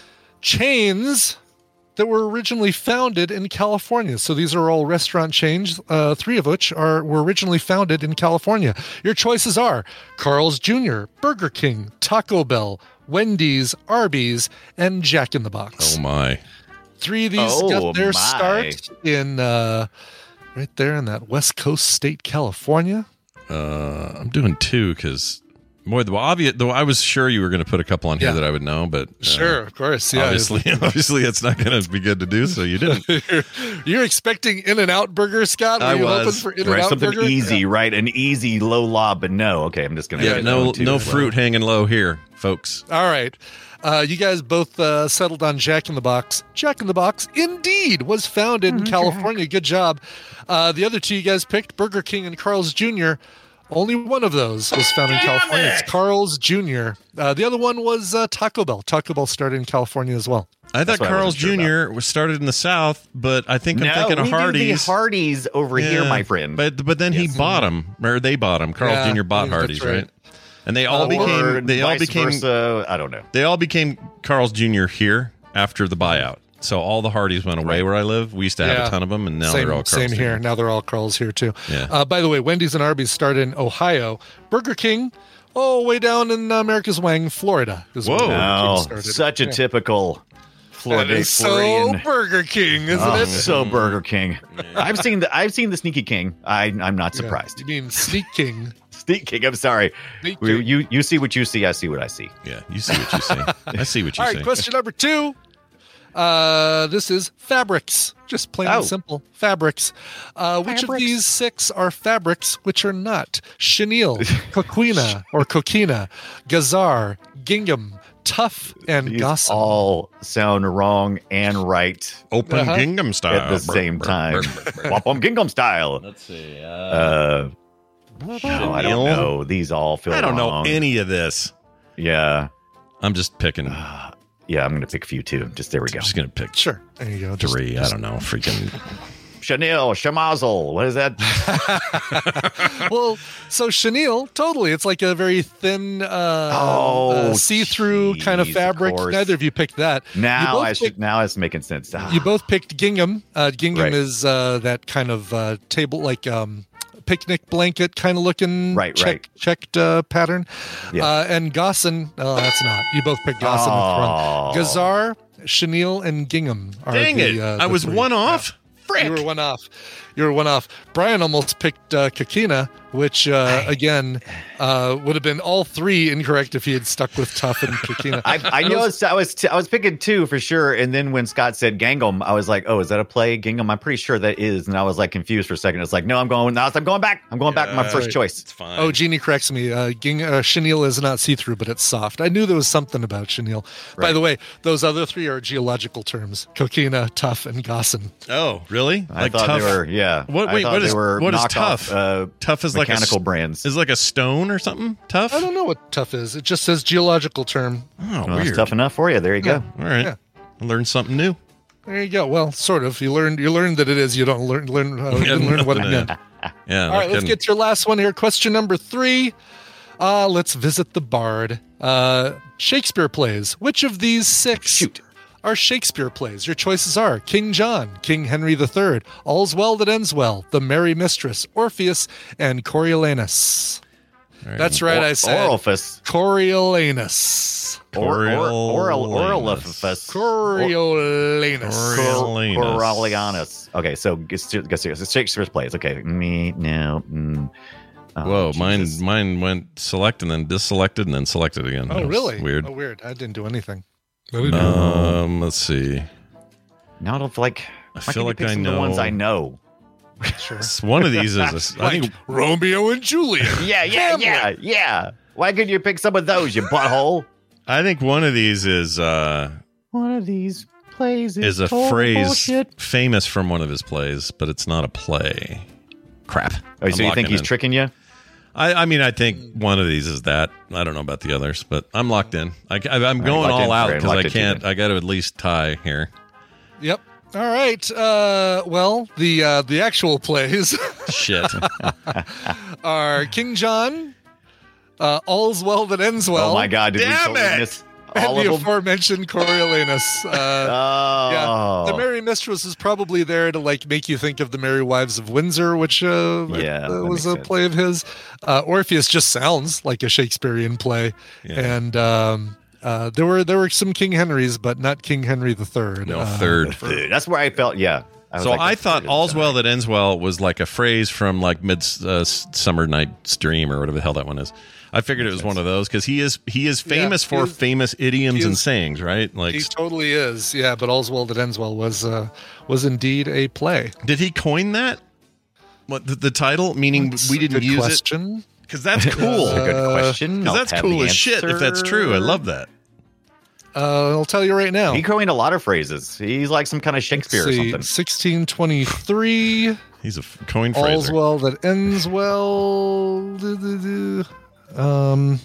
Chains that were originally founded in California. So these are all restaurant chains, uh, three of which are were originally founded in California. Your choices are Carl's Junior, Burger King, Taco Bell, Wendy's, Arby's, and Jack in the Box. Oh, my. Three of these Oh, got their my. start in uh, right there in that West Coast state, California. Uh, I'm doing two because more the obvious. Though I was sure you were going to put a couple on here Yeah. that I would know, but uh, Sure, of course. Yeah, obviously, obviously, it's not going to be good to do. So you didn't. you're, you're expecting In-N-Out Burger, Scott? Were I you was. hoping for Right, In-N-Out something Burger? easy, Yeah. right? An easy low lob, but no. Okay, I'm just gonna. Yeah, get no, that one too no as well. fruit hanging low here, folks. All right. Uh, you guys both uh, settled on Jack in the Box. Jack in the Box, indeed, was founded in California. Good job. Uh, the other two you guys picked, Burger King and Carl's Junior Only one of those was found in California. It's Carl's Junior Uh, the other one was uh, Taco Bell. Taco Bell started in California as well. I thought That's what I Carl's wasn't sure Junior was started in the South, but I think I'm No, thinking of we do the Hardee's. Hardee's over here, Yeah, my friend. But but then Yes. he bought them, or they bought them. Carl's Yeah, Junior bought that's Hardee's, right. right? And they all Uh, became or they all vice became versa, I don't know. they all became Carl's Junior here after the buyout. So all the Hardee's went away where I live. We used to have Yeah. a ton of them, and now same, they're all Carl's same Junior here. Now they're all Carl's here too. Yeah. Uh, by the way, Wendy's and Arby's started in Ohio. Burger King, oh, way down in America's Wang, Florida. is where Whoa. Burger King Oh, started. such a Yeah. typical Florida That is so Floridian. Burger King, isn't Oh, it? so Burger King. I've seen the I've seen the Sneaky King. I I'm not Yeah. surprised. You mean Sneak King? Sneaky King. I'm sorry. Sneak We- King. you you see what you see. I see what I see. Yeah, you see what you see. I see what you All see. right, question number two. Uh, this is fabrics. Just plain Oh. and simple. Fabrics. Uh, which of Fabrics. these six are fabrics which are not? Chenille, coquina or coquina, gazar, gingham, tuff, and These gossamer. all sound wrong and right Open Uh-huh. Gingham style at the same time. Wapum Gingham style. Let's see. Uh, oh, I don't know. These all feel. I don't wrong. know any of this. Yeah, I'm just picking. yeah. I'm gonna pick a few too. Just there we go. I'm just gonna pick Sure. There you go. Just- three. I just- don't know. Freaking. Chanel, Shamazel. What is that? well, so chenille, totally. It's like a very thin, uh, Oh, uh, see-through kind of jeez, of fabric. course. Neither of you picked that. You Now both I picked- should. Now it's making sense. Ah. You both picked gingham. Uh, gingham Right. is uh, that kind of uh, table, like um, picnic blanket kind of looking, Right, check, right. checked uh, pattern. Yeah. Uh, and gossan, oh, that's not. You both picked gossan. Oh. That's wrong. Gazar, chenille, and gingham are Dang the, it! uh, I the was three. one off. Yeah. You were one off. You were one off. Brian almost picked uh, coquina, which uh, again uh, would have been all three incorrect if he had stuck with tough and coquina. I, I know it's- I was I was picking two for sure, and then when Scott said Gingham, I was like, "Oh, is that a play, Gingham?" I'm pretty sure that is, and I was like confused for a second. It's like, no, I'm going. No, I'm going back. I'm going back to my first Right. choice. It's fine. Oh, Jeannie corrects me. Uh, ging, uh, chenille is not see-through, but it's soft. I knew there was something about chenille. By Right. the way, those other three are geological terms: coquina, tough, and gossan. Oh, really? I thought they were, yeah. What? I Wait, thought what they is were what is knockoff, tough? Uh, tough is like a mechanical s- brands. Is like a stone or something. Tough. I don't know what tough is. It just says geological term. Oh, Well, weird. that's tough enough for you. There you go. All right. Yeah. I learned something new. There you go. Well, sort of. You learned. You learned that it is. You don't learn. Learn. Uh, you didn't learn what it meant. Yeah. All right. Let's get to your last one here. Question number three. Uh, let's visit the Bard. Uh, Shakespeare plays. Which of these six Shoot. are Shakespeare plays? Your choices are King John, King Henry the Third, All's Well That Ends Well, The Merry Mistress, Orpheus, and Coriolanus. Right. That's right. Or- I said Orpheus. Coriolanus. Or, or, or, Coriolanus. Orpheus. Coriolanus. Coriolanus. Coriolanus. Okay, so guess, guess, guess, Shakespeare's plays. Okay, me, no. Mm. Oh, Whoa, Jesus. mine mine went select and then disselected and then selected again. Oh, That was really? Weird. Oh, weird. I didn't do anything. Um, let's see. No, I don't feel like. I why feel can't you like pick I some of the know. ones I know. Sure. It's one of these is a, I Like think Romeo and Juliet. Yeah, yeah, yeah, yeah. Why couldn't you pick some of those, you butthole? I think one of these is uh One of these plays is a phrase famous from one of his plays, but it's not a play. Crap. Oh, I'm so you think locking he's in. tricking you? I, I mean, I think one of these is that. I don't know about the others, but I'm locked in. I, I, I'm right, going locked all in. out Right, because locked I it too can't. then. I got to at least tie here. Yep. All right. Uh, well, the uh, the actual plays Shit. are King John, uh, All's Well That Ends Well. Oh my God! Did Damn we totally it! miss And all the of them? aforementioned Coriolanus. Uh, Oh, Yeah, the Merry Mistress is probably there to like make you think of the Merry Wives of Windsor, which uh, Yeah, uh, that was makes a sense. play of his. Uh, Orpheus just sounds like a Shakespearean play, Yeah. and um, uh, there were there were some King Henrys, but not King Henry the Third. No, uh, third. Dude, that's where I felt. Yeah. I was So like, I that's thought pretty "All's good. Well That Ends Well" was like a phrase from like Midsummer Night's Dream or whatever the hell that one is. I figured it was one of those because he is he is famous he for is- famous idioms he and is- sayings, right? Like, He totally is, yeah. But All's Well That Ends Well was uh, was indeed a play. did he coin that? What the, the title? Meaning That's we a didn't good use question. it because that's cool. That's a good Uh, question. Because I'll that's have cool the as shit. If that's true, I love that. Uh, I'll tell you right now. He coined a lot of phrases. He's like some kind of Shakespeare or something. sixteen twenty-three. He's a f- coin All's phraser. Well That Ends Well. Du- du- du. Um,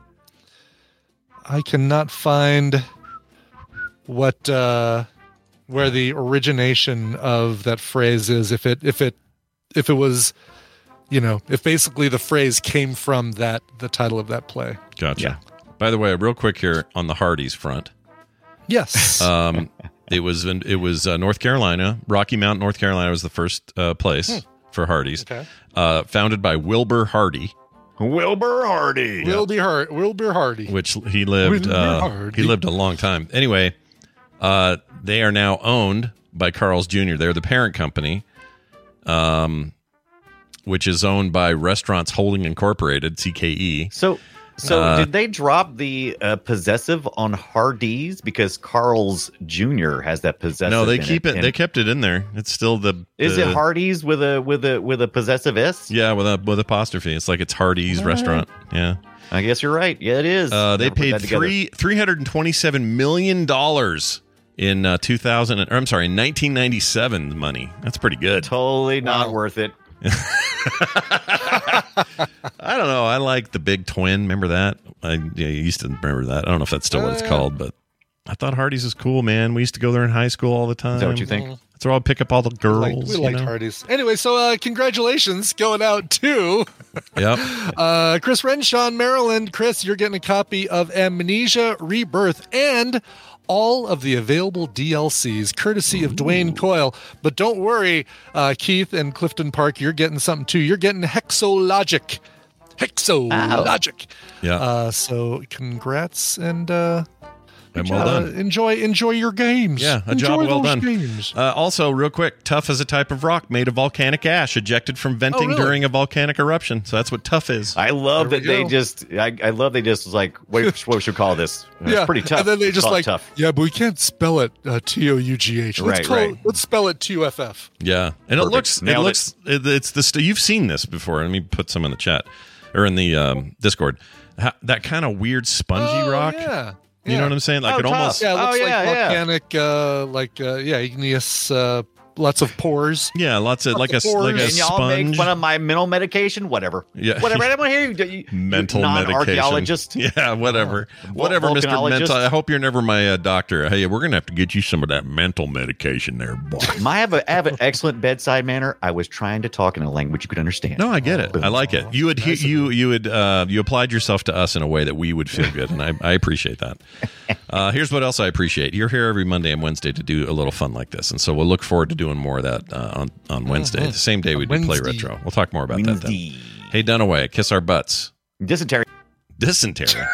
I cannot find what uh, where the origination of that phrase is. If it if it if it was, you know, if basically the phrase came from that the title of that play. Gotcha. By the way, real quick here on the Hardys front. Yes. Um, it was in, it was uh, North Carolina. Rocky Mount, North Carolina was the first uh, place for Hardys. Okay. Uh, founded by Wilbur Hardy, Wilbur Hardy. Wilbur Hard Wilbur Hardy. which he lived Wilbur uh, Hardy. he lived a long time. Anyway, uh, they are now owned by Carl's Junior They're the parent company, um, which is owned by Restaurants Holding Incorporated, C K E. So, so Uh, did they drop the uh, possessive on Hardee's because Carl's Junior has that possessive? No, they in keep it. and They kept it in there. It's still the. Is the- it Hardee's with a with a with a possessive s? Yeah, with a with apostrophe. It's like it's Hardy's All restaurant. Yeah. I guess you're right. Yeah, it is. Uh, they Never put paid that together. three three hundred and twenty seven million dollars in uh, two thousand. Or I'm sorry, nineteen ninety seven money. That's pretty good. Totally not Wow. worth it. I don't know. I like the Big Twin. Remember that? I yeah, you used to remember that. I don't know if that's still what it's Uh, called, but I thought Hardy's is cool, man. We used to go there in high school all the time. Is that what you think? That's where I'll pick up all the We girls. liked, we you liked know? Hardee's. Anyway, so uh, congratulations going out to Yep. uh, Chris Renshaw, Maryland. Chris, you're getting a copy of Amnesia Rebirth and all of the available D L Cs, courtesy of Dwayne Coyle. But don't worry, uh, Keith and Clifton Park, you're getting something too. You're getting Hexologic. Hexologic. Yeah. Uh, so congrats and uh, And well uh, done. enjoy enjoy your games. Yeah, a enjoy job well those done. Games. Uh, also, real quick, tuff is a type of rock made of volcanic ash ejected from venting really? during a volcanic eruption. So that's what tuff is. I love There that we they go. just. I, I love they just was like, what, what should we call this? It's Yeah, pretty tough. And then they just Call it like, tough. yeah, but we can't spell it uh, T O U G H. Let's Right, call right. it, let's spell it T U F F. Yeah, and it Perfect. looks it Nailed it. looks it. it's the st- you've seen this before. Let me put some in the chat or in the um, Discord. Ha- that kind of weird spongy Oh, rock. Yeah. You know what I'm saying? Like Oh, it tough. almost. Yeah, it looks Oh, like yeah, yeah. volcanic, uh, like uh, yeah, igneous uh, lots of pores. Yeah, lots of Lots like a of pores. like a And y'all make sponge. fun of my mental medication, whatever. Yeah. Whatever. I don't hear you. you Mental non-archaeologist. medication. Yeah, whatever. whatever, Mister volcanologist. Mental. I hope you're never my uh, doctor. Hey, we're gonna have to get you some of that mental medication there, boy. I have, a, I have an excellent bedside manner. I was trying to talk in a language you could understand. No, I get it. I like it. You would he, you you would uh, you applied yourself to us in a way that we would feel good, and I, I appreciate that. Uh, here's what else I appreciate. You're here every Monday and Wednesday to do a little fun like this, and so we'll look forward to doing more of that uh, on on Wednesday, Mhm. the same day we do Play Wednesday. Retro. We'll talk more about Wednesday. that then. Hey, Dunaway, kiss our butts. Dysentery. Dysentery.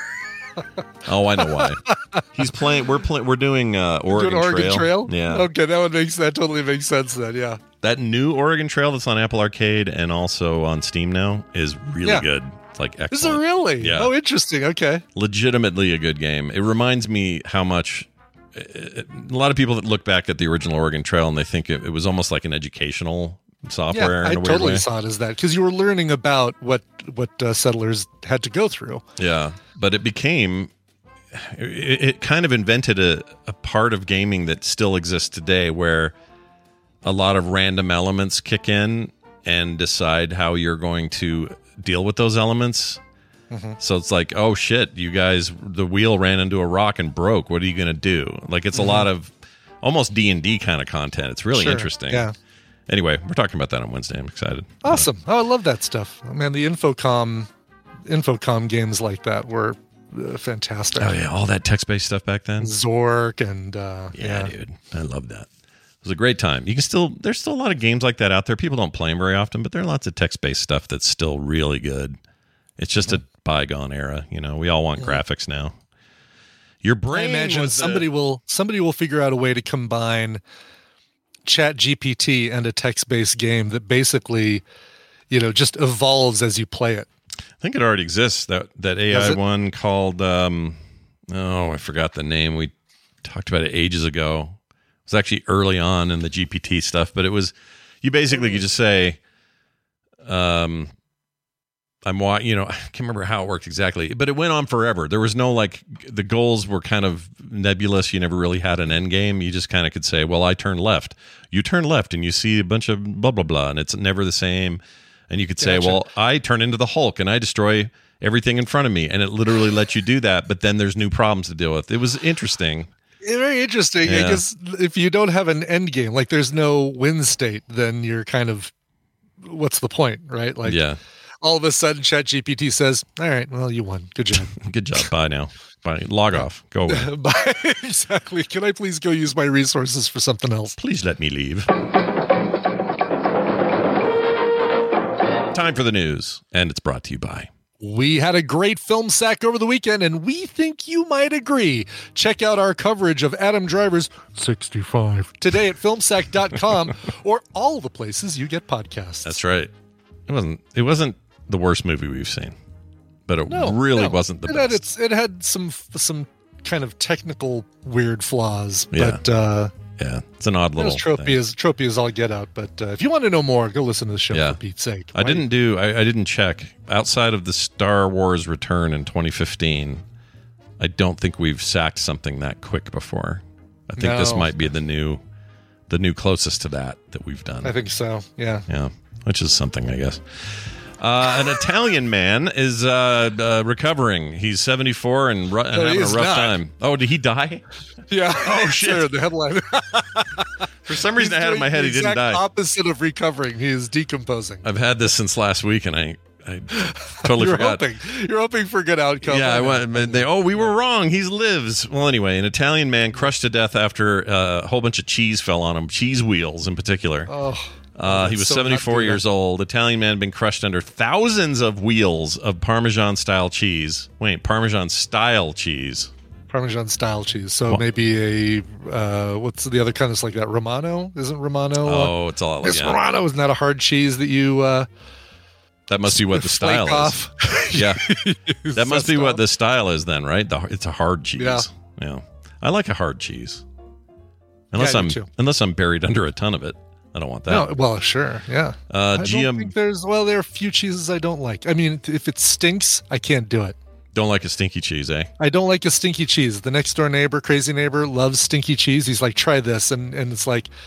Oh, I know why. He's playing. We're playing. We're doing uh, Oregon, Doing Oregon Trail. Yeah. Okay, that one makes that totally makes sense then. Yeah. That new Oregon Trail that's on Apple Arcade and also on Steam now is really Yeah. good. It's like excellent. Is it really? Yeah. Oh, interesting. Okay. Legitimately a good game. It reminds me how much a lot of people that look back at the original Oregon Trail and they think it, it was almost like an educational software. Yeah, I in a weird totally way. saw it as that because you were learning about what what uh, settlers had to go through. Yeah, but it became it, it kind of invented a, a part of gaming that still exists today, where a lot of random elements kick in and decide how you're going to deal with those elements. Mm-hmm. So it's like, oh shit, you guys, the wheel ran into a rock and broke. What are you going to do? Like, it's a Mm-hmm. lot of almost D and D kind of content. It's really Sure, interesting. yeah. Anyway, we're talking about that on Wednesday. I'm excited. Awesome. Oh, I love that stuff. Man, the Infocom Infocom games like that were uh, fantastic. Oh yeah, all that text-based stuff back then. Zork and uh, Yeah, yeah. dude, I love that. It was a great time. You can still, there's still a lot of games like that out there. People don't play them very often, but there are lots of text-based stuff that's still really good. It's just a bygone era, you know. We all want graphics now. Your I brain imagine was somebody a, will somebody will figure out a way to combine Chat G P T and a text-based game that basically, you know, just evolves as you play it. I think it already exists. That that A Does I it? one called, um, oh, I forgot the name. We talked about it ages ago. It was actually early on in the G P T stuff, but it was, you basically could just say, um, I'm wa- you know, I can't remember how it worked exactly, but it went on forever. There was no like, the goals were kind of nebulous. You never really had an end game. You just kind of could say, well, I turn left. You turn left and you see a bunch of blah, blah, blah, and it's never the same. And you could say, Gotcha. well, I turn into the Hulk and I destroy everything in front of me. And it literally lets you do that, but then there's new problems to deal with. It was interesting. Yeah, very interesting. Yeah. I guess if you don't have an end game, like there's no win state, then you're kind of, what's the point, right? Like, Yeah. all of a sudden, Chat G P T says, "All right, well, you won. Good job." Good job. Bye now. Bye. Log off. Go away. Bye. Exactly. Can I please go use my resources for something else? Please let me leave. Time for the news, and it's brought to you by. We had a great film sack over the weekend, and we think you might agree. Check out our coverage of Adam Driver's sixty-five today at filmsack dot com or all the places you get podcasts. That's right. It wasn't. It wasn't the worst movie we've seen, but it No, really no. wasn't the it best. Had its, it had some some kind of technical weird flaws, Yeah. but uh, Yeah, it's an odd it little was tropey thing. as tropey as all get out. But uh, if you want to know more, go listen to the show Yeah. for Pete's sake. I Why- didn't do. I, I didn't check outside of the Star Wars Return in twenty fifteen. I don't think we've sacked something that quick before. I think this No. might be the new, the new closest to that that we've done. I think so. Yeah. Yeah, which is something, I guess. Uh, an Italian man is uh, uh, recovering. He's seventy-four and, ru- and No, he having a is rough not. time. Oh, did he die? Yeah. Oh, shit. Sure, the headline. For some reason, I had in He's my head doing he the didn't exact die. Opposite of recovering, he is decomposing. I've had this since last week, and I, I totally You're forgot. hoping. You're hoping for good outcome. Yeah, I know. went. but They, oh, we were wrong. He lives. Well, anyway, an Italian man crushed to death after uh, a whole bunch of cheese fell on him. Cheese wheels, in particular. Oh, Uh, he that's was so not seventy-four good. years old. Italian man had been crushed under thousands of wheels of Parmesan-style cheese. Wait, Parmesan-style cheese. Parmesan style cheese. So Well- maybe a uh, what's the other kind that's like that? Romano? Isn't Romano? uh, Oh, it's all like it's yeah. Romano. Isn't that a hard cheese that you? Uh, That must be what the flake style is. off? Yeah, Is that must be style? what the style is then, right? The, it's a hard cheese. Yeah. yeah. I like a hard cheese. Unless Yeah, I I'm do too. unless I'm buried under a ton of it. I don't want that. No, well, sure, yeah. Uh, I G M don't think there's. Well, there are a few cheeses I don't like. I mean, if it stinks, I can't do it. Don't like a stinky cheese, eh? I don't like a stinky cheese. The next door neighbor, crazy neighbor, loves stinky cheese. He's like, try this. And, and it's like,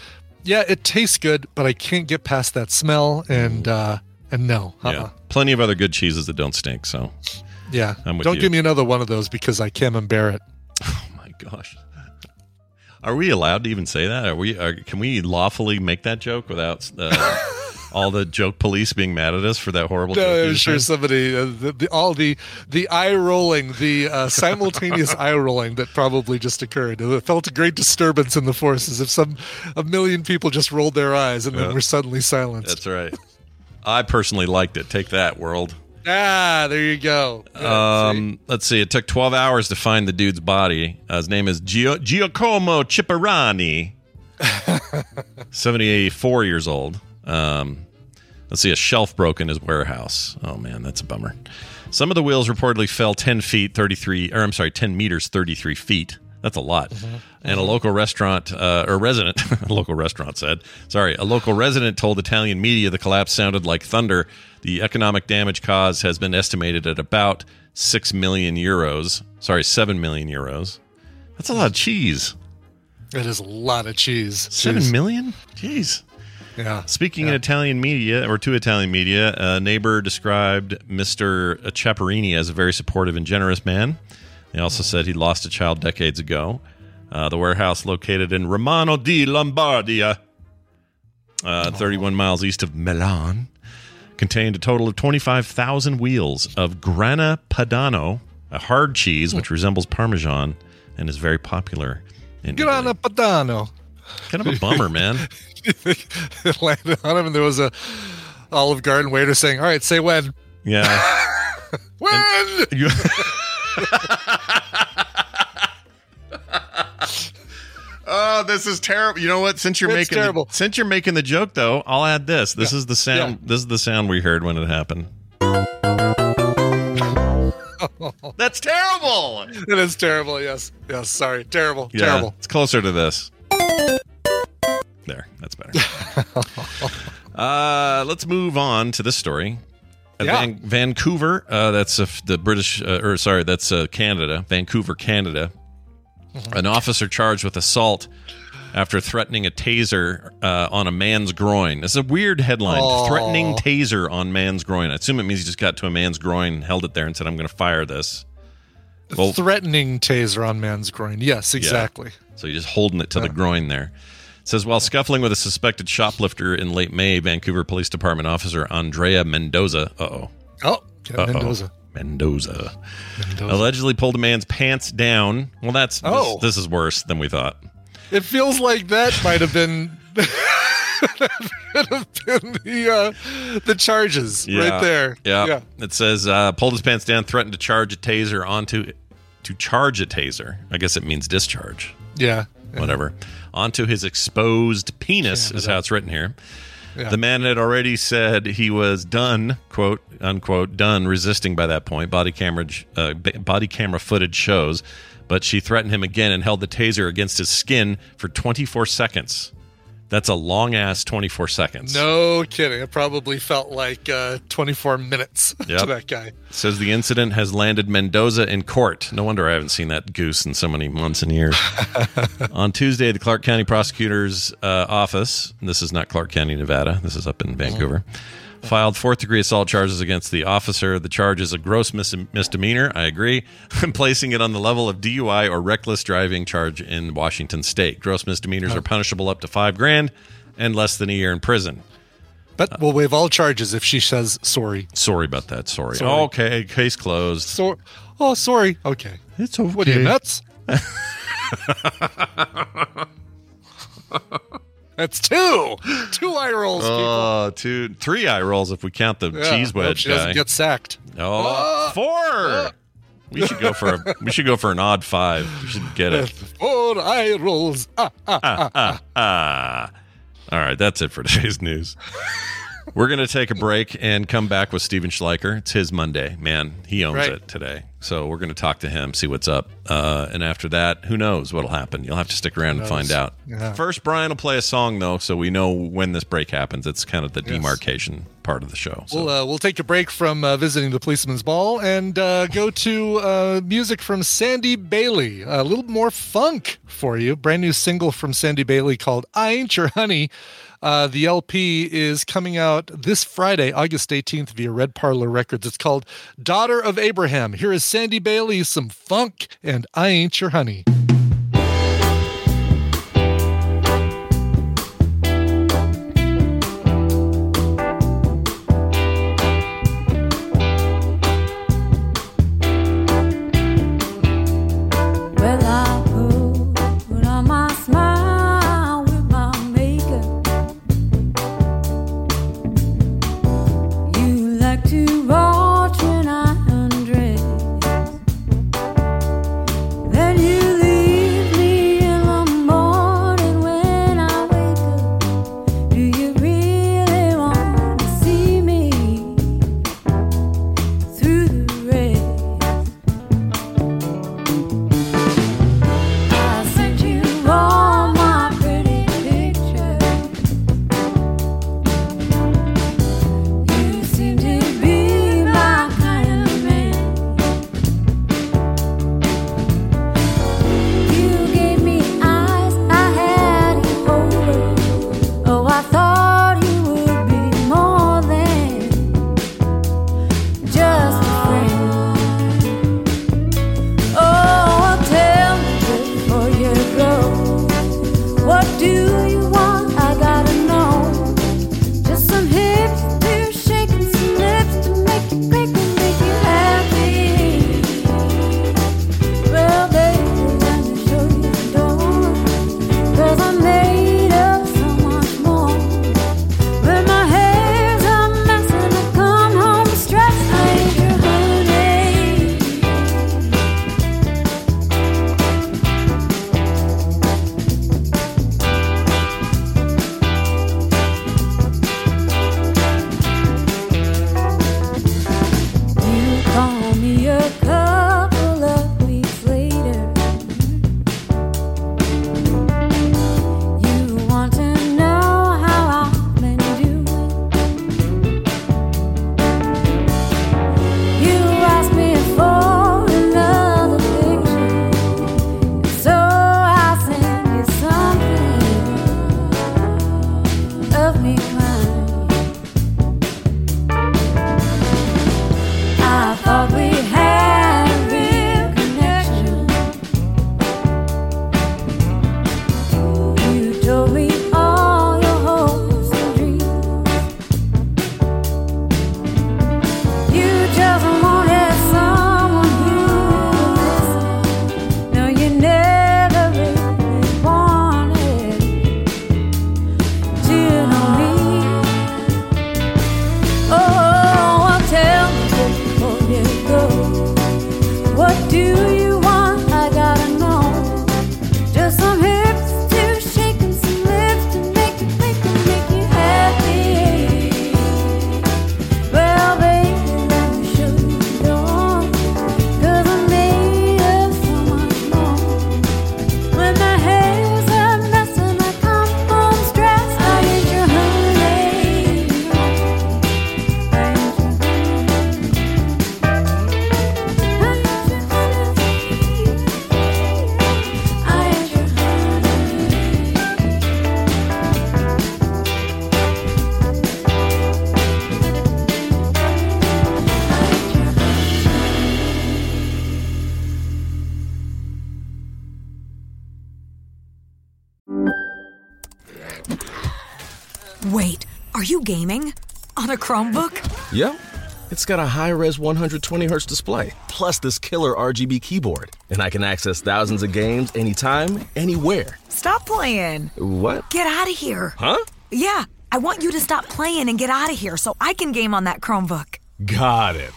yeah, it tastes good, but I can't get past that smell. And uh, and no, uh-uh. Yeah, plenty of other good cheeses that don't stink. So yeah, I'm with don't you. give me another one of those because I can't bear it. Oh my gosh. Are we allowed to even say that? Are we? Are, can we lawfully make that joke without uh, all the joke police being mad at us for that horrible joke? No, you I'm just sure made? somebody, uh, the, the, all the the eye rolling, the uh, simultaneous eye rolling that probably just occurred. It felt a great disturbance in the force, as if some a million people just rolled their eyes and then Yeah. were suddenly silenced. That's right. I personally liked it. Take that, world. Ah, there you go. Yeah, Um, let's see. It took twelve hours to find the dude's body. Uh, his name is Gio- Giacomo Ciparani, seventy-four years old. Um, let's see. A shelf broke in his warehouse. Oh man, that's a bummer. Some of the wheels reportedly fell ten feet, thirty-three, or I'm sorry, ten meters, thirty-three feet. That's a lot. Mm-hmm. And a local restaurant, uh, or resident, a local restaurant said, sorry, a local resident told Italian media the collapse sounded like thunder. The economic damage caused has been estimated at about six million euros. Sorry, seven million euros. That's a lot of cheese. It is a lot of cheese. Seven Jeez. million? Jeez. Yeah. Speaking yeah. in Italian media, or to Italian media, a neighbor described Mister Ciapparini as a very supportive and generous man. They also said he lost a child decades ago. Uh, the warehouse, located in Romano di Lombardia, uh, thirty-one miles east of Milan, contained a total of twenty-five thousand wheels of Grana Padano, a hard cheese which resembles Parmesan and is very popular in Grana Italy. Padano. Kind of a bummer, man. It landed on him, and there was a Olive Garden waiter saying, "All right, say when." Yeah. When? You- Oh, this is terrible. You know what? Since you're It's making terrible. The, since you're making the joke, though, I'll add this. This Yeah. is the sound. Yeah. This is the sound we heard when it happened. That's terrible. It is terrible. Yes. Yes. Sorry. Terrible. Yeah, Terrible. it's closer to this. There, that's better. uh, let's move on to this story. Uh, Yeah. Van- Vancouver. Uh, that's uh, the British, uh, or sorry, that's uh, Canada. Vancouver, Canada. Mm-hmm. An officer charged with assault after threatening a taser uh, on a man's groin. It's a weird headline. Oh. Threatening taser on man's groin. I assume it means he just got to a man's groin, held it there, and said, "I'm going to fire this." Well, Threatening taser on man's groin. Yes, exactly. yeah. So you're just holding it to the Yeah. groin there. It says, while scuffling with a suspected shoplifter in late May, Vancouver Police Department officer Andrea Mendoza, uh-oh. Oh, yeah, Uh-oh. Mendoza. Mendoza. Mendoza. Allegedly pulled a man's pants down. Well, that's Oh. this, this is worse than we thought. It feels like that might have been that have been the uh, the charges right there. Yeah. yeah. It says uh, pulled his pants down, threatened to charge a taser onto to charge a taser. I guess it means discharge. Yeah. Whatever. Onto his exposed penis Canada. is how it's written here. Yeah. The man had already said he was done, quote unquote, done resisting by that point. Body camera, uh, b- body camera footage shows, but she threatened him again and held the taser against his skin for twenty-four seconds. That's a long ass twenty-four seconds. No kidding. It probably felt like uh, twenty-four minutes Yep. to that guy. Says the incident has landed Mendoza in court. No wonder I haven't seen that goose in so many months and years. On Tuesday, the Clark County Prosecutor's uh, Office, and this is not Clark County, Nevada, this is up in Vancouver, filed fourth-degree assault charges against the officer. The charge is a gross mis- misdemeanor, I agree, placing it on the level of D U I or reckless driving charge in Washington State. Gross misdemeanors are punishable up to five grand and less than a year in prison. But we'll waive all charges if she says sorry. Sorry about that. Sorry. Sorry. Okay, case closed. So, oh, sorry. Okay. It's okay. What are you, nuts? That's two. Two eye rolls, people. Oh, two, three eye rolls if we count the Yeah, cheese hope wedge she guy. doesn't get sacked. Oh, Ah! four. We should go for a. We should go for an odd five. We should get it. Four eye rolls. Ah, ah, Ah, ah, ah. All right, that's it for today's news. We're gonna take a break and come back with Steven Schleicher. It's his Monday, man. He owns Right. it today, so we're gonna talk to him, see what's up. Uh, and after that, who knows what'll happen? You'll have to stick around and find out. Yeah. First, Brian will play a song, though, so we know when this break happens. It's kind of the Yes. demarcation part of the show. So. We'll uh, we'll take a break from uh, visiting the Policeman's Ball and uh, go to uh, music from Sandy Bailey. A little more funk for you. Brand new single from Sandy Bailey called "I Ain't Your Honey." Uh, the L P is coming out this Friday, August eighteenth, via Red Parlor Records. It's called "Daughter of Abraham." Here is Sandy Bailey, some funk, and "I Ain't Your Honey." Then you leave me Wait, are you gaming? On a Chromebook? Yep. It's got a high-res one hundred twenty hertz display, plus this killer R G B keyboard. And I can access thousands of games anytime, anywhere. Stop playing. What? Get out of here. Huh? Yeah, I want you to stop playing and get out of here so I can game on that Chromebook. Got it.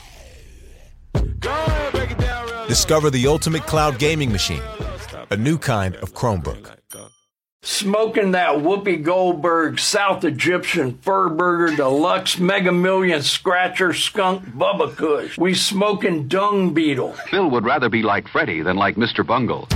Discover the ultimate cloud gaming machine, a new kind of Chromebook. Smoking that Whoopi Goldberg South Egyptian Fur Burger Deluxe Mega Million Scratcher Skunk Bubba Kush. We smoking dung beetle. Phil would rather be like Freddy than like Mister Bungle.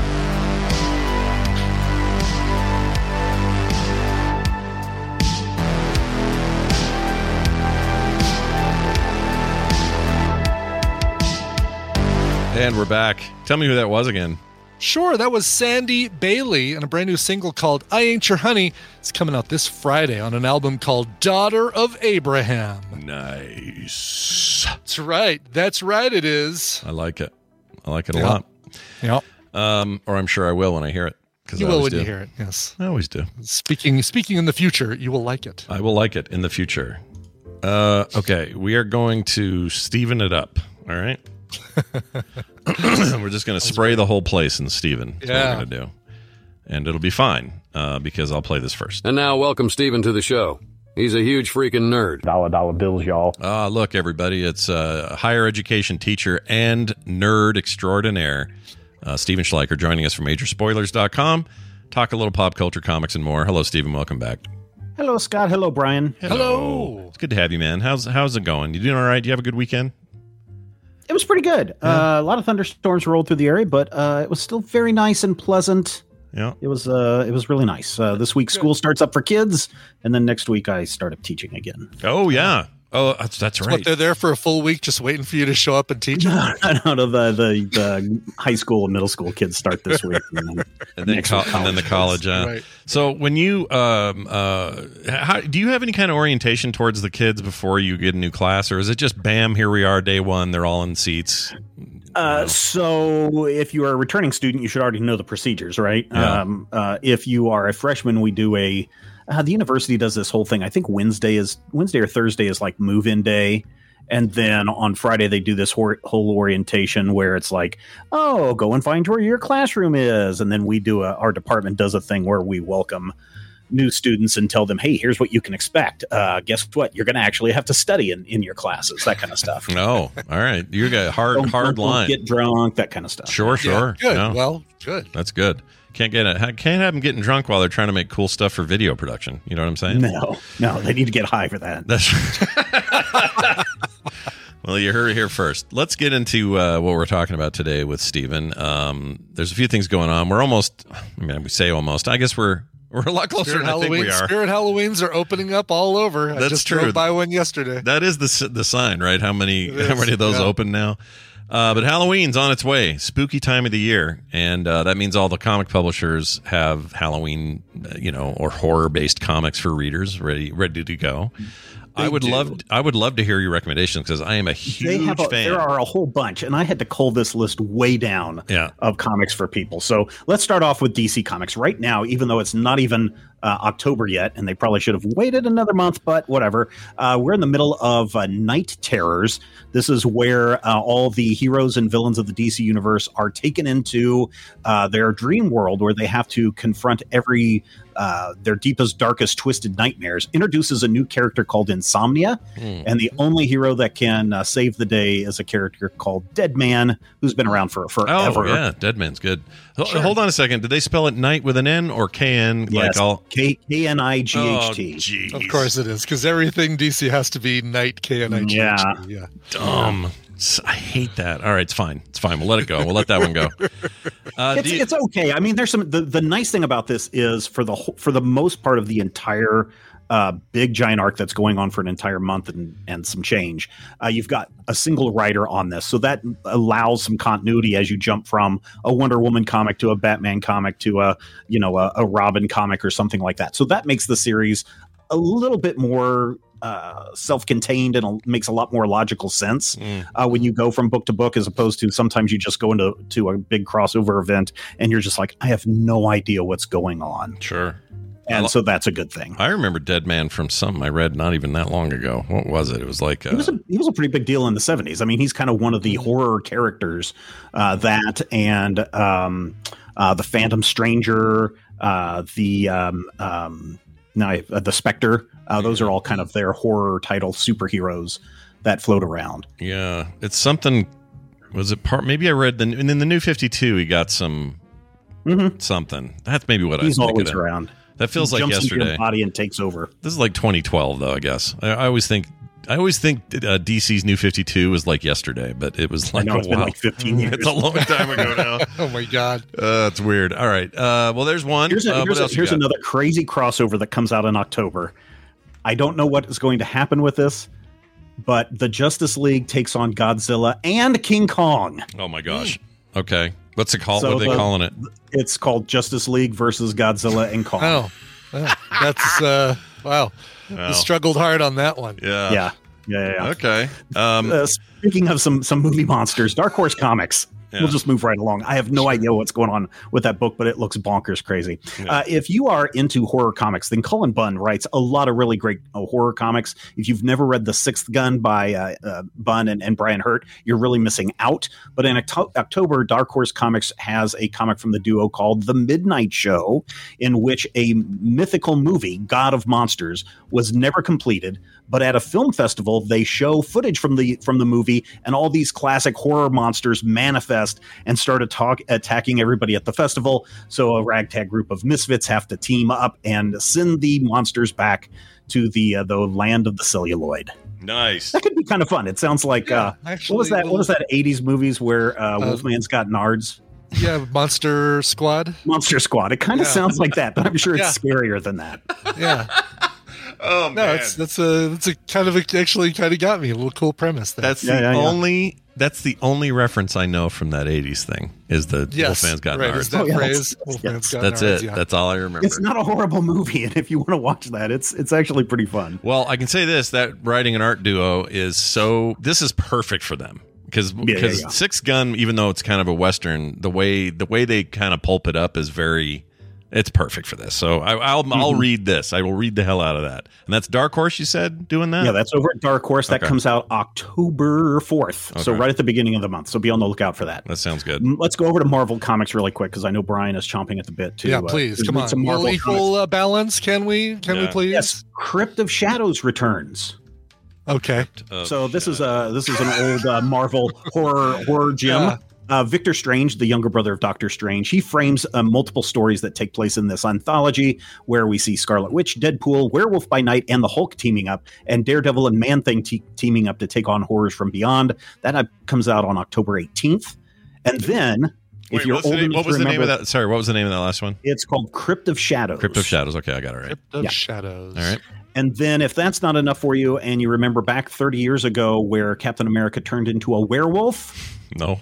And we're back. Tell me who that was again. Sure, that was Sandy Bailey and a brand new single called I Ain't Your Honey. It's coming out this Friday on an album called Daughter of Abraham. Nice. That's right. That's right, it is. I like it. I like it a Yeah. lot. Yeah. Um, or I'm sure I will when I hear it. You I will always when you do. hear it, yes. I always do. Speaking speaking in the future, you will like it. I will like it in the future. Uh, okay, we are going to Steven it up. All right. We're just going to spray the whole place in Steven. That's Yeah. what we're going to do. And it'll be fine uh, because I'll play this first. And now, welcome Steven to the show. He's a huge freaking nerd. Dollar dollar bills, y'all. Ah, look, everybody. It's a higher education teacher and nerd extraordinaire, uh, Steven Schleicher, joining us from major spoilers dot com. Talk a little pop culture, comics, and more. Hello, Steven. Welcome back. Hello, Scott. Hello, Brian. Hello. It's good to have you, man. How's how's it going? You doing all right? Do you have a good weekend? It was pretty good. Uh, a lot of thunderstorms rolled through the area, but uh, it was still very nice and pleasant. Yeah, it was. Uh, it was really nice. Uh, this week, school starts up for kids, and then next week, I start up teaching again. Oh yeah. Oh, that's, that's right. What, they're there for a full week just waiting for you to show up and teach them? No, no, the, the the high school and middle school kids start this week, and then, and then, co- and then the college. Uh, Right. So when you um uh, how, do you have any kind of orientation towards the kids before you get a new class, or is it just bam, here we are, day one, they're all in seats? Uh, so if you are a returning student, you should already know the procedures, right? Yeah. Um, uh, if you are a freshman, we do a, uh, the university does this whole thing. I think Wednesday is Wednesday or Thursday is like move-in day. And then on Friday, they do this hor- whole orientation where it's like, oh, go and find where your classroom is. And then we do a, our department does a thing where we welcome new students and tell them, hey, here's what you can expect. Uh, guess what? You're going to actually have to study in, in your classes, that kind of stuff. No. All right. You got a hard, Don't- hard don't line. Get drunk, that kind of stuff. Sure, sure. Good. No. Well, good. That's good. Can't get it. Can't have them getting drunk while they're trying to make cool stuff for video production. You know what I'm saying? No, no, they need to get high for that. That's well, you heard it here first. Let's get into uh, what we're talking about today with Steven. Um, there's a few things going on. We're almost, I mean, we say almost. I guess we're we're a lot closer Spirit than I think we Halloween, are. Spirit Halloweens are opening up all over. I That's just true. drove by one yesterday. That is the the sign, right? How many It how is, many of those yeah. open now? Uh, but Halloween's on its way. Spooky time of the year, and uh, that means all the comic publishers have Halloween, uh, you know, or horror based comics for readers ready ready to go. They I would do. love I would love to hear your recommendations because I am a They huge have a, fan. there are a whole bunch, and I had to cull this list way down Yeah. of comics for people. So let's start off with D C Comics right now, even though it's not even uh, October yet, and they probably should have waited another month, but whatever. Uh, we're in the middle of uh, Night Terrors. This is where uh, all the heroes and villains of the D C universe are taken into uh, their dream world, where they have to confront every uh, their deepest, darkest, twisted nightmares. Introduces a new character called Insomnia, Hmm. and the only hero that can uh, save the day is a character called Deadman, who's been around for forever. Oh yeah, Deadman's good. Ho- Sure. Hold on a second. Did they spell it night with an N or K N? Like Yes, all K K N I G H T. Oh, jeez. Of course it is, because everything D C has to be Night K N I G H T. Yeah. Yeah. Dumb. S- I hate that. All right, it's fine. It's fine. We'll let it go. We'll let that one go. Uh, it's, do you- it's okay. I mean, there's some. The, the nice thing about this is for the whole, for the most part of the entire uh, big giant arc that's going on for an entire month and and some change, uh, you've got a single writer on this, so that allows some continuity as you jump from a Wonder Woman comic to a Batman comic to a you know a, a Robin comic or something like that. So that makes the series a little bit more uh, self-contained and a, makes a lot more logical sense Mm. uh, when you go from book to book, as opposed to sometimes you just go into to a big crossover event and you're just like, I have no idea what's going on. Sure. And I lo- so that's a good thing. I remember Deadman from something I read not even that long ago. What was it? It was like uh, He was a he was a pretty big deal in the seventies. I mean, he's kind of one of the horror characters. Uh, that and um, uh, the Phantom Stranger, uh, the um, um, no, uh, the Spectre. Uh, those are all kind of their horror title superheroes that float around. yeah, it's something. Was it part? Maybe I read the and in the New fifty-two. He got some Mm-hmm. something. That's maybe what He's I was thinking. always of. around. That feels He like jumps into your yesterday. body and takes over. This is like twenty twelve, though. I guess I, I always think I always think uh, D C's New fifty-two was like yesterday, but it was like I know, a it's been while. like fifteen years. It's a long time ago now. Oh my god, uh, it's weird. All right, uh, well, there's one. Here's, a, uh, here's, what a- else you here's got? another crazy crossover that comes out in October. I don't know what is going to happen with this, but the Justice League takes on Godzilla and King Kong. Oh my gosh. Okay, what's it called? So what are they the- calling it? It's called Justice League versus Godzilla and Kong. Oh, oh, that's uh, wow. Wow. You struggled hard on that one. Yeah. Yeah. Yeah, yeah, yeah. Okay. Um, Uh, speaking of some some movie monsters, Dark Horse Comics. Yeah. We'll just move right along. I have no idea what's going on with that book, but it looks bonkers crazy. Uh, if you are into horror comics, then Cullen Bunn writes a lot of really great uh, horror comics. If you've never read The Sixth Gun by uh, uh, Bunn and, and Brian Hurt, you're really missing out. But in Octo- October, Dark Horse Comics has a comic from the duo called The Midnight Show, in which a mythical movie, God of Monsters, was never completed. But at a film festival, they show footage from the from the movie, and all these classic horror monsters manifest and start attack, attacking everybody at the festival. So a ragtag group of misfits have to team up and send the monsters back to the uh, the land of the celluloid. Nice. That could be kind of fun. It sounds like Yeah, uh, actually, what was that? well- What was that eighties movies where uh, Uh, Wolfman's got nards? Yeah, Monster Squad. Monster Squad. It kind of Yeah. sounds like that, but I'm sure it's Yeah. scarier than that. Yeah. Oh No, it's that's a that's a kind of a, actually kind of got me a little cool premise. There. That's Yeah, the yeah, yeah. only. That's the only reference I know from that eighties thing. Is the yes, Wolfman's got right, nards. is that Oh, yeah, phrase? that's- Wolfman's yes. got That's nards, it. yeah. That's all I remember. It's not a horrible movie, and if you want to watch that, it's it's actually pretty fun. Well, I can say this: that writing an art duo is so. This is perfect for them because yeah, because yeah. Six Gun, even though it's kind of a western, the way the way they kind of pulp it up is very. It's perfect for this. So I, I'll I'll Mm-hmm. read this. I will read the hell out of that. And that's Dark Horse. You said doing that. Yeah, that's over at Dark Horse. That Okay. comes out October fourth. So Okay. right at the beginning of the month. So be on the lookout for that. that sounds good. Mm, Let's go over to Marvel Comics really quick because I know Brian is chomping at the bit to yeah, uh, please to come read on. some Marvel We'll equal comics. uh, balance. Can we? Can we Yeah. please? Yes, Crypt of Shadows returns. Okay. Uh, So this is a this is an old uh, Marvel horror horror gem. Yeah. Uh, Victor Strange, the younger brother of Doctor Strange, he frames uh, multiple stories that take place in this anthology where we see Scarlet Witch, Deadpool, Werewolf by Night, and the Hulk teaming up, and Daredevil and Man-Thing te- teaming up to take on horrors from beyond. That uh, comes out on October eighteenth. And then, if Wait, you're what's the old name, enough what to was the name of remember- that? Sorry, what was the name of that last one? It's called Crypt of Shadows. Crypt of Shadows. Okay, I got it right. Crypt of Yeah. Shadows. All right. And then, if that's not enough for you, and you remember back thirty years ago where Captain America turned into a werewolf, No.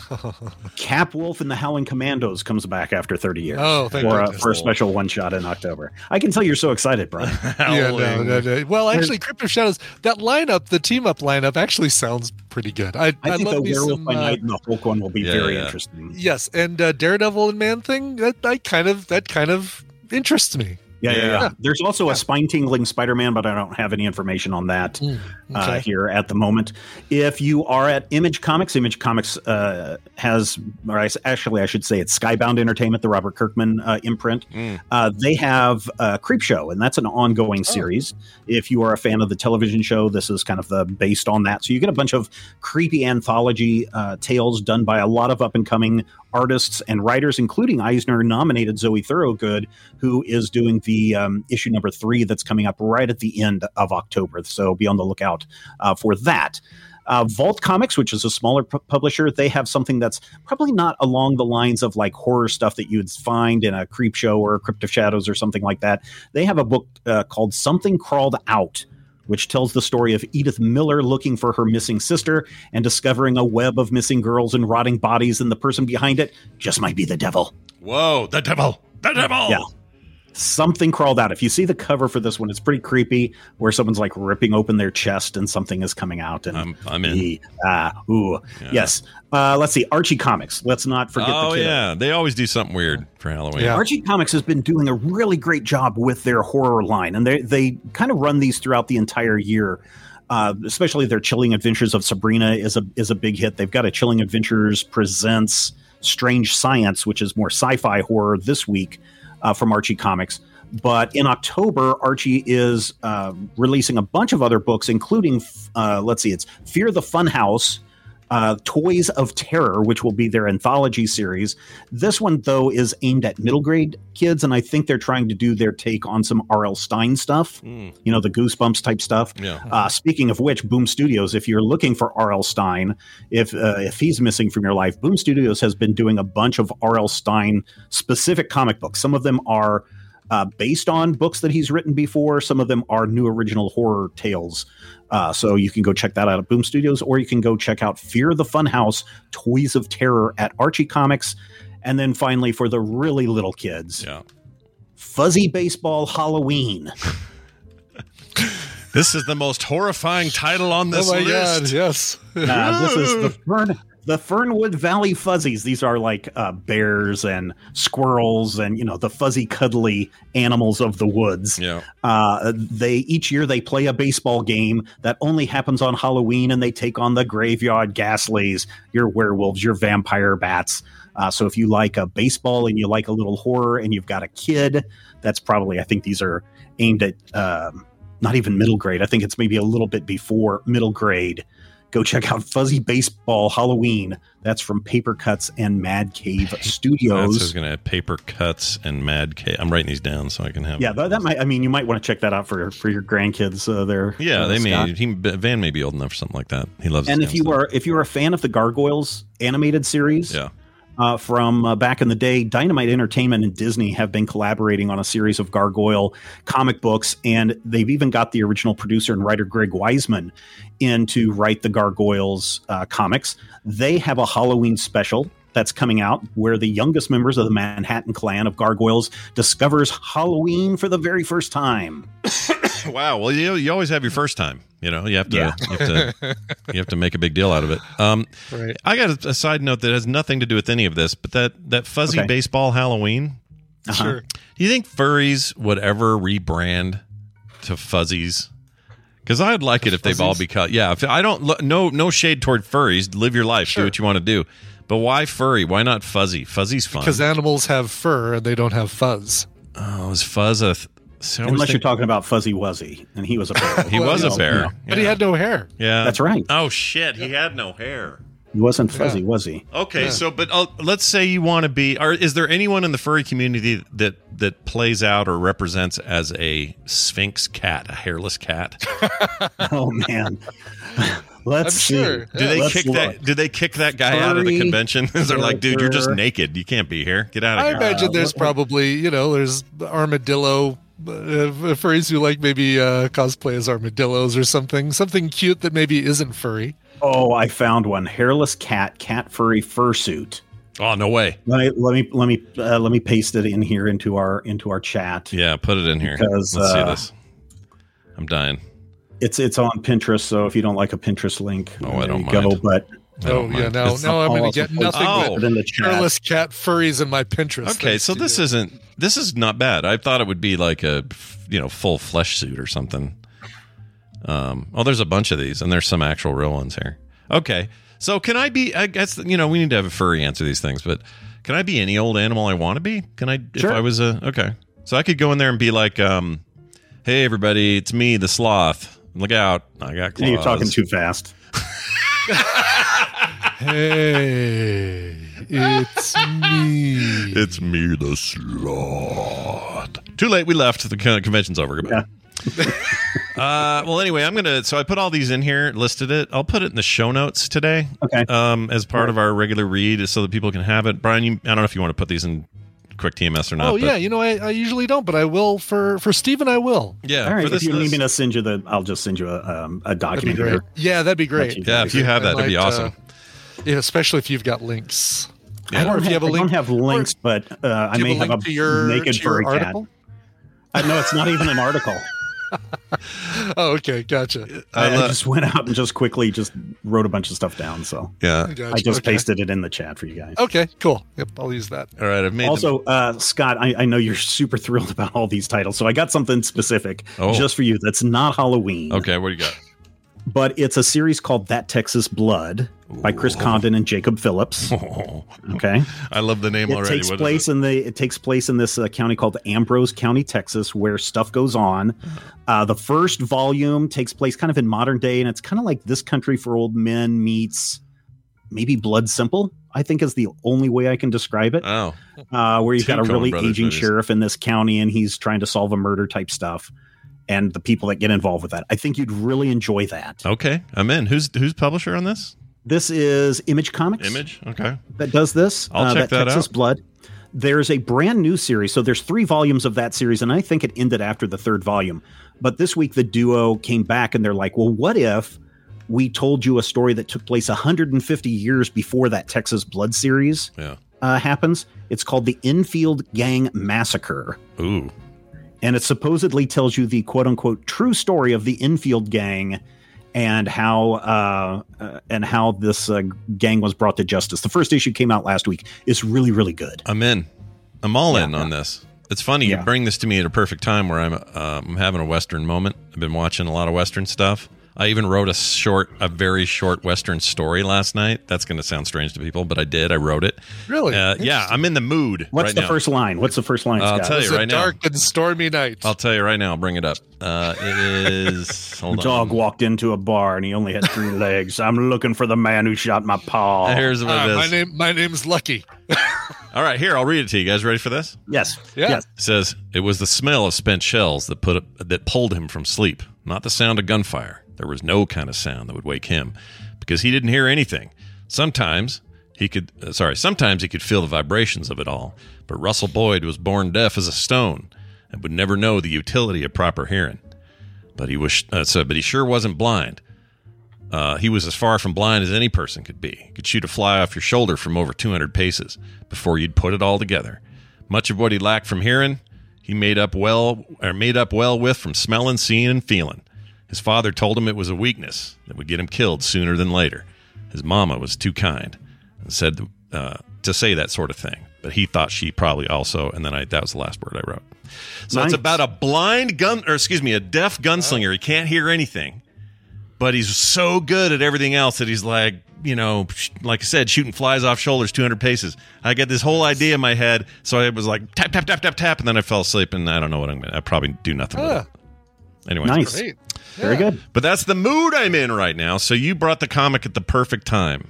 Cap Wolf and the Howling Commandos comes back after thirty years. Oh, thank for, a, goodness. for a special one shot in October. I can tell you're so excited, Brian. Yeah, no, no, no. Well, actually, Crypt of Shadows, that lineup, the team up lineup, actually sounds pretty good. I, I, I think love the me Werewolf some, by uh, Night and the Hulk one will be Yeah, very yeah. interesting. Yes, and uh, Daredevil and Man Thing, that I kind of that kind of interests me. Yeah, yeah, yeah. Yeah. There's also a spine-tingling Spider-Man, but I don't have any information on that Mm, uh, okay. here at the moment. If you are at Image Comics, Image Comics uh, has, or I, actually I should say it's Skybound Entertainment, the Robert Kirkman uh, imprint. Mm. Uh, they have uh, Creepshow, and that's an ongoing series. If you are a fan of the television show, this is kind of the based on that. So you get a bunch of creepy anthology uh, tales done by a lot of up-and-coming artists and writers, including Eisner-nominated Zoe Thorogood, who is doing the um, issue number three that's coming up right at the end of October. So be on the lookout uh, for that. Uh, Vault Comics, which is a smaller pu- publisher, they have something that's probably not along the lines of like horror stuff that you'd find in a Creep Show or a Crypt of Shadows or something like that. They have a book uh, called Something Crawled Out, which tells the story of Edith Miller looking for her missing sister and discovering a web of missing girls and rotting bodies, and the person behind it just might be the devil. Whoa, the devil. The devil. Yeah. Something Crawled Out. If you see the cover for this one, it's pretty creepy, where someone's like ripping open their chest and something is coming out. And I'm, I'm in. E- ah, ooh, Yeah. yes. Uh, let's see, Archie Comics. Let's not forget. Oh, the kiddo. yeah. They always do something weird for Halloween. Yeah. Archie Comics has been doing a really great job with their horror line, and they they kind of run these throughout the entire year. Uh, especially their Chilling Adventures of Sabrina is a is a big hit. They've got a Chilling Adventures Presents Strange Science, which is more sci-fi horror this week uh, from Archie Comics. But in October, Archie is uh, releasing a bunch of other books, including, uh, let's see, it's Fear the Funhouse, Uh, Toys of Terror, which will be their anthology series. This one, though, is aimed at middle grade kids, and I think they're trying to do their take on some R L. Stine stuff, mm. you know, the Goosebumps type stuff. Yeah. Uh, speaking of which, Boom Studios, if you're looking for R L. Stine, if uh, if he's missing from your life, Boom Studios has been doing a bunch of R L. Stine specific comic books. Some of them are Uh, based on books that he's written before. Some of them are new original horror tales. Uh, so you can go check that out at Boom Studios, or you can go check out Fear the Funhouse, Toys of Terror at Archie Comics. And then finally, for the really little kids, yeah. Fuzzy Baseball Halloween. This is the most horrifying title on this oh my list. God, yes. uh, this is the Fern, the Fernwood Valley Fuzzies. These are like uh, bears and squirrels and, you know, the fuzzy, cuddly animals of the woods. Yeah. Uh, they each year they play a baseball game that only happens on Halloween, and they take on the Graveyard Ghastlies, your werewolves, your vampire bats. Uh, so if you like a baseball and you like a little horror and you've got a kid, that's probably, I think these are aimed at um, not even middle grade. I think it's maybe a little bit before middle grade. Go check out Fuzzy Baseball Halloween. That's from Paper Cuts and Mad Cave Studios. That's going to have Paper Cuts and Mad Cave. I'm writing these down so I can have. Yeah, that, that might. I mean, you might want to check that out for for your grandkids. Uh, there. Yeah, uh, they Scott. may. He, Van may be old enough for something like that. He loves. And this if you kind of are if you are a fan of the Gargoyles animated series, yeah. Uh, from uh, back in the day, Dynamite Entertainment and Disney have been collaborating on a series of Gargoyle comic books, and they've even got the original producer and writer Greg Weisman in to write the Gargoyles uh, comics. They have a Halloween special that's coming out where the youngest members of the Manhattan clan of Gargoyles discovers Halloween for the very first time. Wow. Well, you you always have your first time. You know, you have to, Yeah. you, have to you have to make a big deal out of it. Um, Right. I got a, a side note that has nothing to do with any of this, but that that fuzzy Okay. baseball Halloween. Uh-huh. Sure. Do you think furries would ever rebrand to fuzzies? Because I'd like it if they've all become. Yeah, if I don't. lo- No, no shade toward furries. Live your life. Sure. Do what you want to do. But why furry? Why not fuzzy? Fuzzy's fun. Because animals have fur and they don't have fuzz. Oh, is fuzz a? Th- see, I always Unless think- you're talking about Fuzzy Wuzzy, and he was a bear. He was a bear. Yeah. But he had no hair. Yeah, That's right. Oh shit, he had no hair. He wasn't fuzzy, was he? Okay, Yeah. so but uh, let's say you want to be. Or is there anyone in the furry community that that plays out or represents as a sphinx cat, a hairless cat? Oh man. Let's I'm see. sure. Do they Let's kick look. that? Do they kick that guy out of the Furry convention? They're like, dude, you're just character. naked. You can't be here. Get out of I here. imagine Uh, there's what- probably, you know, there's armadillo uh, furries who like maybe uh, cosplay as armadillos or something. Something cute that maybe isn't furry. Oh, I found one. Hairless cat, cat furry fursuit. Oh no way. Let me let me let me uh, let me paste it in here into our into our chat. Yeah, put it in here. Because, Let's see uh, this. I'm dying. It's it's on Pinterest, so if you don't like a Pinterest link, Oh, there I don't you go. mind. But I Oh, don't yeah, mind. now, It's now I'm going to also get posted nothing Oh. but in the chat. hairless cat furries in my Pinterest. Okay, thanks so to this you. isn't. This is not bad. I thought it would be like a you know full flesh suit or something. Um. Oh, there's a bunch of these, and there's some actual real ones here. Okay, so can I be? I guess you know we need to have a furry answer these things, but can I be any old animal I want to be? Can I? Sure. If I was a okay, so I could go in there and be like, um, hey everybody, it's me, the sloth. Look out, I got claws. You're talking too fast. Hey, it's me. It's me, the sloth. Too late. We left. The con- convention's over. Goodbye. uh, well, anyway, I'm gonna. So I put all these in here, listed it. I'll put it in the show notes today. Okay. Um, as part of our regular read, so that people can have it. Brian, you, I don't know if you want to put these in quick T M S or not. Oh but- yeah, you know I, I usually don't, but I will for for Steven, I will. yeah. All right. for If this you need list- me to send you the, I'll just send you a um, a That'd be document. great. here. Yeah, that'd be great. you- yeah, if you have that, I that'd be might, awesome. uh, yeah, especially if you've got links. I don't, Or if you have, have a I don't link- have links, but uh, I Do may you have have a link a to your, naked to your furry cat. article? Uh, no, it's not even an article. Oh, okay, gotcha. I, I lo- just went out and just quickly just wrote a bunch of stuff down. So Yeah. Gotcha. I just okay. pasted it in the chat for you guys. Okay, cool. Yep, I'll use that. All right. I've made. Also, uh, Scott, I, I know you're super thrilled about all these titles, so I got something specific Oh. just for you. That's not Halloween. The, okay. What do you got? But it's a series called That Texas Blood by Chris Condon and Jacob Phillips. Okay. I love the name It already. takes What is place it? in the it takes place in this uh, county called Ambrose County, Texas, where stuff goes on. Uh, the first volume takes place kind of in modern day, and it's kind of like This Country for Old Men meets maybe Blood Simple, I think is the only way I can describe it. Oh, uh, where you've Two got a Coen really Brothers aging movies. sheriff in this county, and he's trying to solve a murder type stuff, and the people that get involved with that. I think you'd really enjoy that. Okay, I'm in. Who's who's publisher on this? This is Image Comics. Image. Okay, that does this. I'll uh, check that Texas out. Blood. There's a brand new series. So there's three volumes of that series, and I think it ended after the third volume. But this week, the duo came back, and they're like, well, what if we told you a story that took place one hundred fifty years before that Texas Blood series yeah. uh, happens? It's called the Infield Gang Massacre. Ooh. And it supposedly tells you the quote-unquote true story of the Infield Gang and how uh, uh, and how this uh, gang was brought to justice. The first issue came out last week. It's really, really good. I'm in. I'm all Yeah, in on yeah. this. It's funny Yeah. you bring this to me at a perfect time where I'm uh, I'm having a Western moment. I've been watching a lot of Western stuff. I even wrote a short, a very short Western story last night. That's going to sound strange to people, but I did. I wrote it. Really? Uh, yeah, I'm in the mood. What's right the now. first line? What's the first line, I'll Scott? tell you It's a right now. dark and stormy night. I'll tell you right now. I'll bring it up. Uh, it is. Hold A dog on. walked into a bar and he only had three legs. I'm looking for the man who shot my paw. Here's what Ah, it is. my name, my name's Lucky. All right, here I'll read it to you guys. Ready for this? Yes. Yeah. Yes. It says it was the smell of spent shells that put that pulled him from sleep, not the sound of gunfire. There was no kind of sound that would wake him, because he didn't hear anything. Sometimes he could, uh, sorry, sometimes he could feel the vibrations of it all. But Russell Boyd was born deaf as a stone and would never know the utility of proper hearing. But he was, uh, so, but he sure wasn't blind. Uh, he was as far from blind as any person could be. He could shoot a fly off your shoulder from over two hundred paces before you'd put it all together. Much of what he lacked from hearing, he made up well, or made up well with from smelling, seeing, and feeling. His father told him it was a weakness that would get him killed sooner than later. His mama was too kind and said uh, to say that sort of thing, but he thought she probably also. And then I, that was the last word I wrote. So Nice. it's about a blind gun, or excuse me, a deaf gunslinger. He can't hear anything, but he's so good at everything else that he's like, you know, sh- like I said, shooting flies off shoulders two hundred paces. I get this whole idea in my head, so I was like tap tap tap tap tap, and then I fell asleep, and I don't know what I'm going to. I probably do nothing with Ah. it. Anyway, Nice. Great. Very Yeah. good. but that's the mood I'm in right now. So you brought the comic at the perfect time.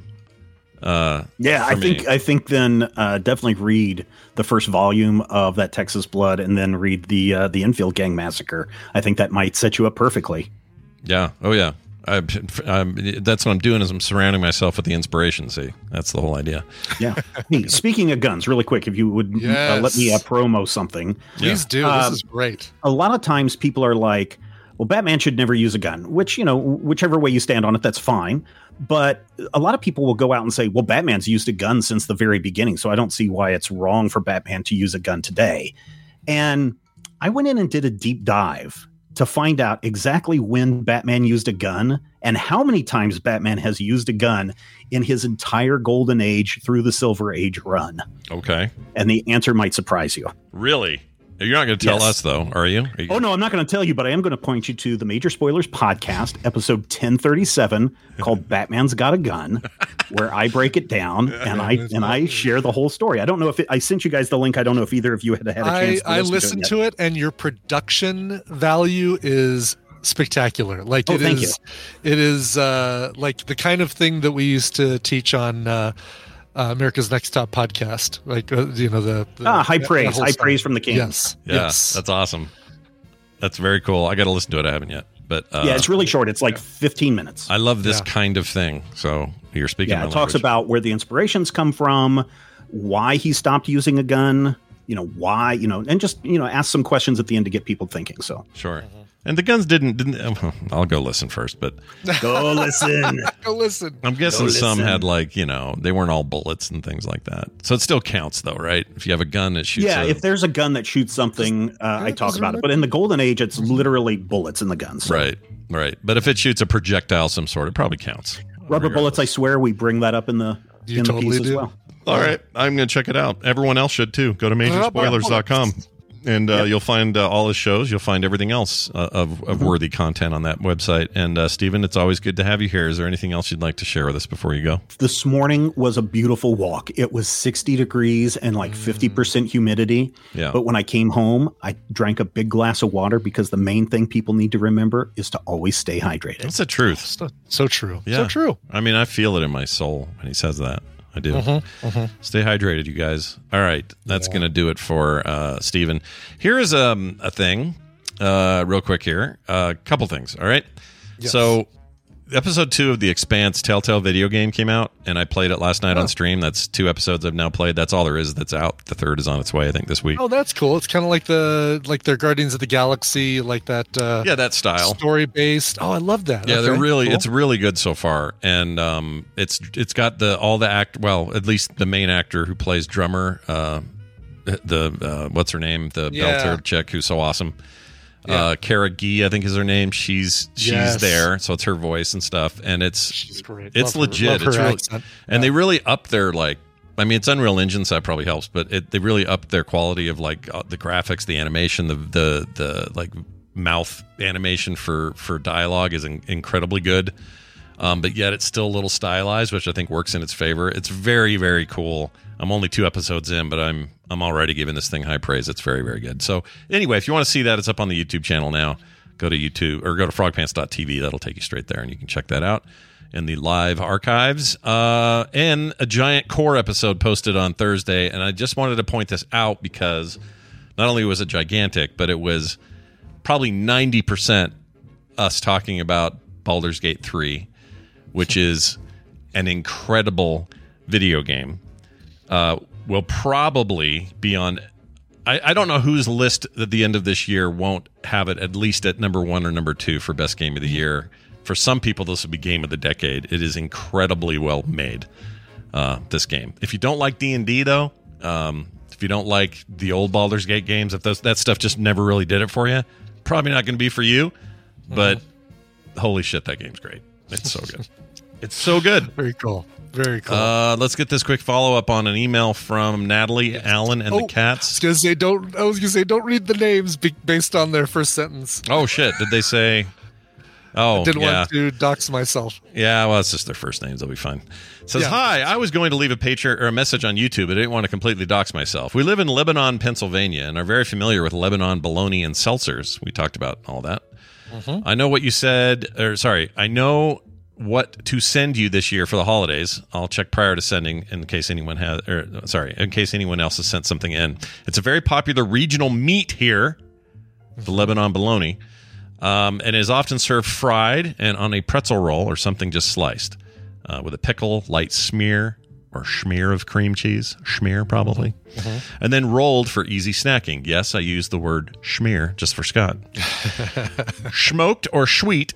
Uh, Yeah, for I me. think I think then uh, definitely read the first volume of that Texas Blood, and then read the uh, the Infield Gang Massacre. I think that might set you up perfectly. Yeah. Oh yeah. I, I'm, that's what I'm doing. Is I'm surrounding myself with the inspiration. See, that's the whole idea. Yeah. Hey, speaking of guns, really quick, if you would uh, let me uh, Yes. promo something. Please do. Uh, this is great. A lot of times people are like, well, Batman should never use a gun, which, you know, whichever way you stand on it, that's fine. But a lot of people will go out and say, well, Batman's used a gun since the very beginning, so I don't see why it's wrong for Batman to use a gun today. And I went in and did a deep dive to find out exactly when Batman used a gun and how many times Batman has used a gun in his entire Golden Age through the Silver Age run. Okay. And the answer might surprise you. Really? You're not going to tell Yes. us though, are you? Are you Oh, no, I'm not going to tell you, but I am going to point you to the Major Spoilers podcast, episode ten thirty-seven, called Batman's Got a Gun, where I break it down and I and I share the whole story. I don't know if it, I sent you guys the link. I don't know if either of you had had a I, chance to I listen listened to it. to it, and your production value is spectacular. Like Oh, it thank is, it is uh, like the kind of thing that we used to teach on uh, uh, America's Next Top podcast. Like uh, you know the, the Ah, high that- that praise, whole high stuff. praise from the king. Yes, Yeah, yes. that's awesome. That's very cool. I got to listen to it. I haven't yet, but uh, yeah, it's really short. It's like fifteen minutes. I love this Yeah. kind of thing. So you're speaking. Yeah, my it talks language. about where the inspirations come from, why he stopped using a gun, you know, why, you know, and just, you know, ask some questions at the end to get people thinking. So Sure. And the guns didn't didn't. I'll go listen first, but go listen. Go listen. I'm guessing Go some listen. had like you know they weren't all bullets and things like that. So it still counts though, right? If you have a gun that shoots. Yeah, a, if there's a gun that shoots something, uh, I talk about it. But in the Golden Age, it's literally bullets in the gun. So. right, right. But if it shoots a projectable of some sort, it probably counts. Rubber bullets, I swear, we bring that up in the, You in the totally piece as do. well. All right, I'm going to check it out. Everyone else should too. Go to major spoilers dot com. And uh, Yep. you'll find uh, all his shows. You'll find everything else uh, of, of Mhm. worthy content on that website. And uh, Stephen, it's always good to have you here. Is there anything else you'd like to share with us before you go? This morning was a beautiful walk. It was sixty degrees and like fifty percent humidity. Yeah. But when I came home, I drank a big glass of water because the main thing people need to remember is to always stay hydrated. That's the truth. So, so true. Yeah. So true. I mean, I feel it in my soul when he says that. I do. Mhm, mhm. Stay hydrated, you guys. All right. That's going to do it for uh, Stephen. Here is um, a thing, uh, real quick here. A uh, couple things. All right. Yes. So, episode two of The Expanse Telltale video game came out, and I played it last night Oh. on stream. That's two episodes I've now played. That's all there is that's out. The third is on its way, I think, this week. Oh, that's cool. It's kind of like the like their Guardians of the Galaxy, like that. Uh, Yeah, that style. story based. Oh, I love that. Yeah, they're Okay, really cool. it's really good so far, and um, it's it's got the all the act well at least the main actor who plays Drummer, uh, the uh, what's her name, the Yeah. Belter chick who's so awesome, Yeah. uh, Kara Gee, I think is her name. She's she's Yes. there, so it's her voice and stuff, and it's She's great. it's Love her- legit. love her it's really, accent. and they really up their like. I mean, it's Unreal Engine, so that probably helps. But it, they really upped their quality of like uh, the graphics, the animation, the the the like mouth animation for for dialogue is in, incredibly good. Um, but yet it's still a little stylized, which I think works in its favor. It's very very cool. I'm only two episodes in, but I'm I'm already giving this thing high praise. It's very very good. So anyway, if you want to see that, it's up on the YouTube channel now. Go to YouTube or go to frogpants dot t v. That'll take you straight there, and you can check that out in the live archives. Uh, and a giant core episode posted on Thursday. And I just wanted to point this out because not only was it gigantic, but it was probably ninety percent us talking about Baldur's Gate three, which is an incredible video game. Uh, will probably be on... I, I don't know whose list at the end of this year won't have it at least at number one or number two for best game of the year. For some people, this will be game of the decade. It is incredibly well made, uh, this game. If you don't like D and D, though, um, if you don't like the old Baldur's Gate games, if those, that stuff just never really did it for you, probably not going to be for you. But holy shit, that game's great. It's so good. It's so good. Very cool. Very cool. Uh, let's get this quick follow-up on an email from Natalie Allen and Oh, the Cats. I was gonna say don't. I was gonna say don't read the names be- based on their first sentence. Oh, shit. Did they say... Oh, I didn't yeah. want to dox myself. Yeah, well, it's just their first names. They'll be fine. It says, Yeah. hi, I was going to leave a picture or a message on YouTube, but I didn't want to completely dox myself. We live in Lebanon, Pennsylvania, and are very familiar with Lebanon bologna and seltzers. We talked about all that. Mm-hmm. I know what you said, or sorry, I know what to send you this year for the holidays. I'll check prior to sending in case anyone has, or sorry, in case anyone else has sent something in. It's a very popular regional meat here, the Lebanon bologna. Um, and is often served fried and on a pretzel roll or something just sliced uh, with a pickle, light smear or schmear of cream cheese. Schmear, probably. Mhm. And then rolled for easy snacking. Yes, I use the word schmear just for Scott. Smoked or sweet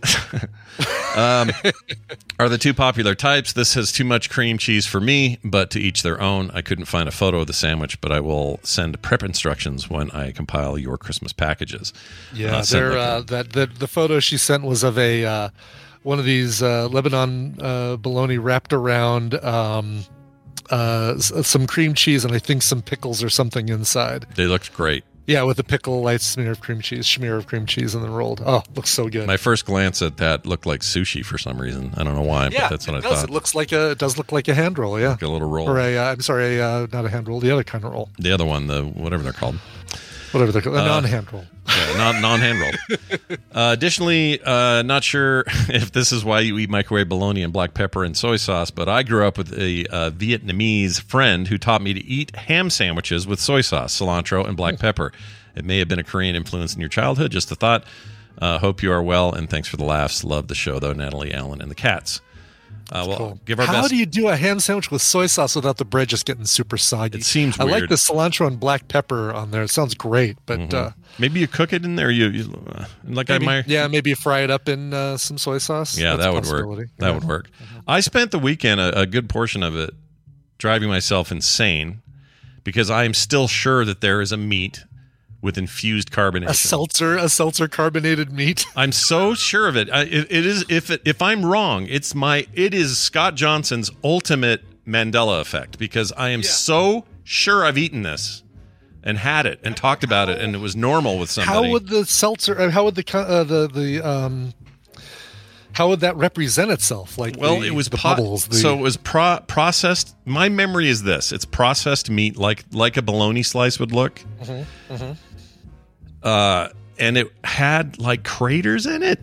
um, are the two popular types. This has too much cream cheese for me, but to each their own. I couldn't find a photo of the sandwich, but I will send prep instructions when I compile your Christmas packages. Yeah, Uh, send they're, like a- uh, that the the photo she sent was of a uh, one of these uh, Lebanon uh, bologna wrapped around um, uh, s- some cream cheese and I think some pickles or something inside. They looked great. Yeah, with a pickle, light smear of cream cheese, smear of cream cheese, and then rolled. Oh, looks so good. My first glance at that looked like sushi for some reason. I don't know why, yeah, but that's what it I does. thought. It looks like a. It does look like a hand roll. Yeah, Like a little roll. or a. Uh, I'm sorry, a, uh, not a hand roll. The other kind of roll. The other one, the whatever they're called. Whatever they're called. A Uh, non-hand roll. Yeah, non non hand roll. Uh, additionally, uh, not sure if this is why you eat microwave bologna and black pepper and soy sauce, but I grew up with a uh, Vietnamese friend who taught me to eat ham sandwiches with soy sauce, cilantro, and black pepper. It may have been a Korean influence in your childhood. Just a thought. Uh, hope you are well, and thanks for the laughs. Love the show, though. Natalie Allen and the Cats. Uh, well, Cool. give our How best. do you do a ham sandwich with soy sauce without the bread just getting super soggy? It seems I like weird. the cilantro and black pepper on there. It sounds great, but Mhm. uh, Maybe you cook it in there. You, you uh, like maybe, I my yeah, maybe you fry it up in uh, some soy sauce. Yeah, That's that a would work. possibility. That Yeah. would work. I spent the weekend, a, a good portion of it, driving myself insane because I am still sure that there is a meat with infused carbonation. A seltzer, a seltzer carbonated meat. I'm so sure of it. I, it, it is. If it, if I'm wrong, it's my. It is Scott Johnson's ultimate Mandela effect because I am so sure I've eaten this and had it and talked about it, and it was normal with somebody. How would the seltzer? uh, How would the co- uh, the the um? How would that represent itself? Like, well, the, it was the po- bubbles. The, so it was pro- processed. My memory is this: it's processed meat, like like a bologna slice would look. Mm-hmm, mm-hmm. Uh, and it had like craters in it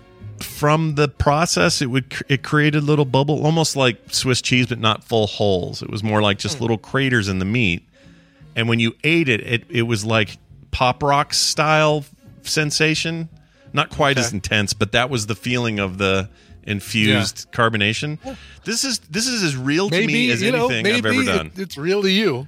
from the process. It would it created little bubble, almost like Swiss cheese, but not full holes. It was more like just mm. little craters in the meat. And when you ate it, it it was like Pop Rock style sensation. Not quite okay. as intense, but that was the feeling of the infused yeah. carbonation. This is this is as real to maybe, me as you know, anything I've ever done. It, it's real to you.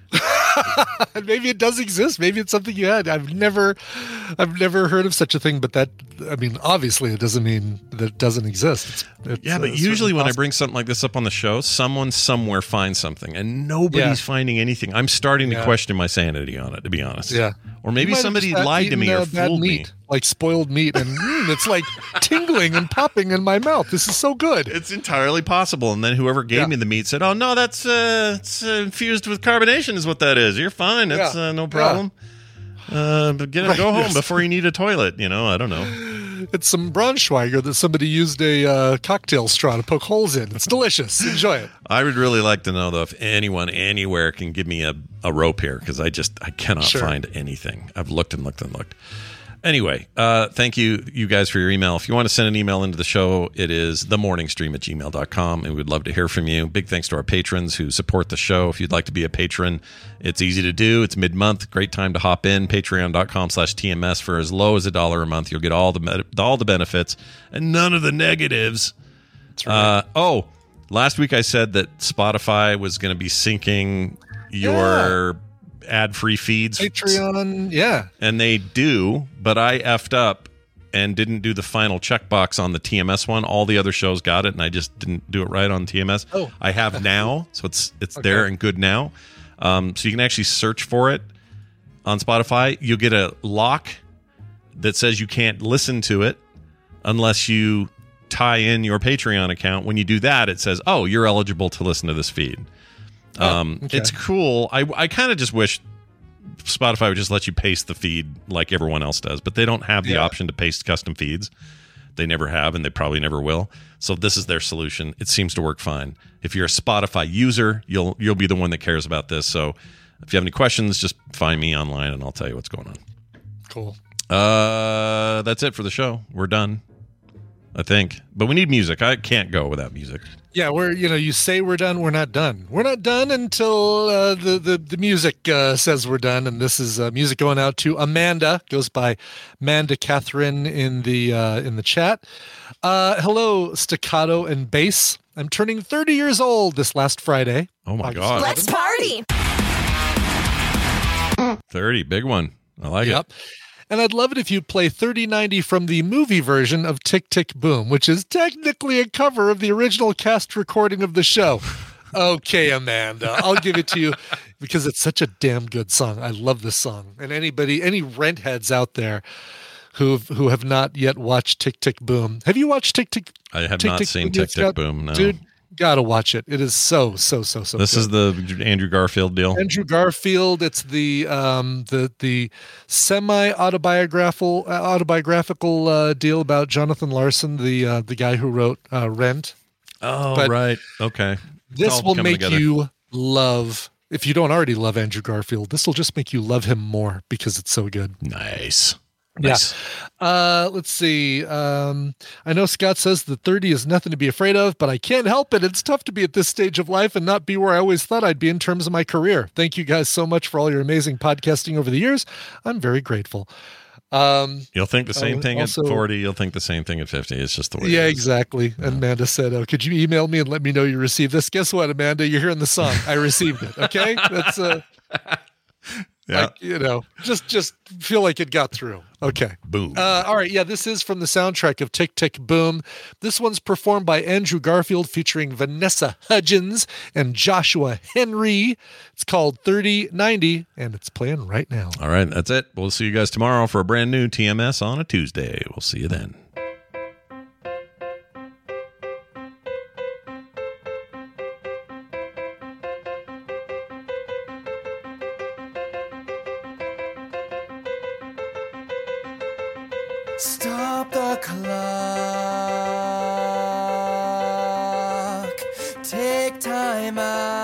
Maybe it does exist. Maybe it's something you had. I've never, I've never heard of such a thing. But that, I mean, obviously, it doesn't mean that it doesn't exist. It's, it's, yeah, but uh, usually when possible. I bring something like this up on the show, someone somewhere finds something, and nobody's yeah. finding anything. I'm starting to yeah. question my sanity on it, to be honest. Yeah, or maybe somebody lied to me or uh, fooled meat, me. Like spoiled meat, and mm, it's like tingling and popping in my mouth. This is so good. It's entirely possible. And then whoever gave yeah. me the meat said, "Oh no, that's uh, it's uh, infused with carbonation, is what that is. You're fine. That's yeah. uh, no problem. Yeah. Uh, but get it, right, go home yes. before you need a toilet. You know, I don't know. It's some Braunschweiger that somebody used a uh, cocktail straw to poke holes in. It's delicious. Enjoy it. I would really like to know though if anyone anywhere can give me a, a rope here, because I just I cannot sure. find anything. I've looked and looked and looked. Anyway, uh, thank you, you guys, for your email. If you want to send an email into the show, it is themorningstream at gmail dot com, and we'd love to hear from you. Big thanks to our patrons who support the show. If you'd like to be a patron, it's easy to do. It's mid-month. Great time to hop in. Patreon dot com slash T M S for as low as a dollar a month. You'll get all the all the benefits and none of the negatives. That's right. Uh, oh, last week I said that Spotify was going to be syncing your... Yeah. ad-free feeds. Patreon, yeah. And they do, but I effed up and didn't do the final checkbox on the T M S one. All the other shows got it, and I just didn't do it right on T M S. Oh. I have now, so it's it's okay. there and good now. Um, so you can actually search for it on Spotify. You'll get a lock that says you can't listen to it unless you tie in your Patreon account. When you do that, it says, oh, you're eligible to listen to this feed. Um, oh, okay. It's cool. I, I kind of just wish Spotify would just let you paste the feed like everyone else does, but they don't have the yeah. option to paste custom feeds. They never have, and they probably never will. So this is their solution. It seems to work fine. If you're a Spotify user, you'll you'll be the one that cares about this. So if you have any questions, just find me online, and I'll tell you what's going on. Cool. Uh, that's it for the show. We're done, I think. But we need music. I can't go without music. Yeah, we're, you know, you say we're done, we're not done. We're not done until uh, the, the, the music uh, says we're done. And this is uh, music going out to Amanda, goes by Amanda Catherine in the uh, in the chat. Uh, hello, Staccato and Bass. I'm turning thirty years old this last Friday. Oh, my God. Let's party. thirty, big one. I like yep. it. And I'd love it if you'd play thirty ninety from the movie version of Tick, Tick, Boom, which is technically a cover of the original cast recording of the show. Okay, Amanda, I'll give it to you because it's such a damn good song. I love this song. And anybody, any rent heads out there who who have not yet watched Tick, Tick, Boom. Have you watched Tick, Tick? I have Tick, not Tick, seen Boom? Tick, Tick, Boom, no. Dude, gotta watch it. It is so, so, so, so This good. is the Andrew Garfield deal? Andrew Garfield. It's the um, the the semi-autobiographical uh, autobiographical uh, deal about Jonathan Larson, the uh, the guy who wrote uh, Rent. Oh, but right. Okay. This will make together. you love, if you don't already love Andrew Garfield, this will just make you love him more because it's so good. Nice. Nice. Yeah. Uh, let's see. Um, I know Scott says that thirty is nothing to be afraid of, but I can't help it. It's tough to be at this stage of life and not be where I always thought I'd be in terms of my career. Thank you guys so much for all your amazing podcasting over the years. I'm very grateful. Um, you'll think the same uh, thing also, at forty. You'll think the same thing at fifty. It's just the way Yeah, it is. exactly. And Amanda said, oh, could you email me and let me know you received this? Guess what, Amanda? You're hearing the song. I received it. Okay. That's uh Yeah. Like, you know, just just feel like it got through. Okay. Boom. Uh, all right. Yeah, this is from the soundtrack of Tick, Tick, Boom. This one's performed by Andrew Garfield featuring Vanessa Hudgens and Joshua Henry. It's called thirty ninety, and it's playing right now. All right. That's it. We'll see you guys tomorrow for a brand new T M S on a Tuesday. We'll see you then. Stop the clock. Take time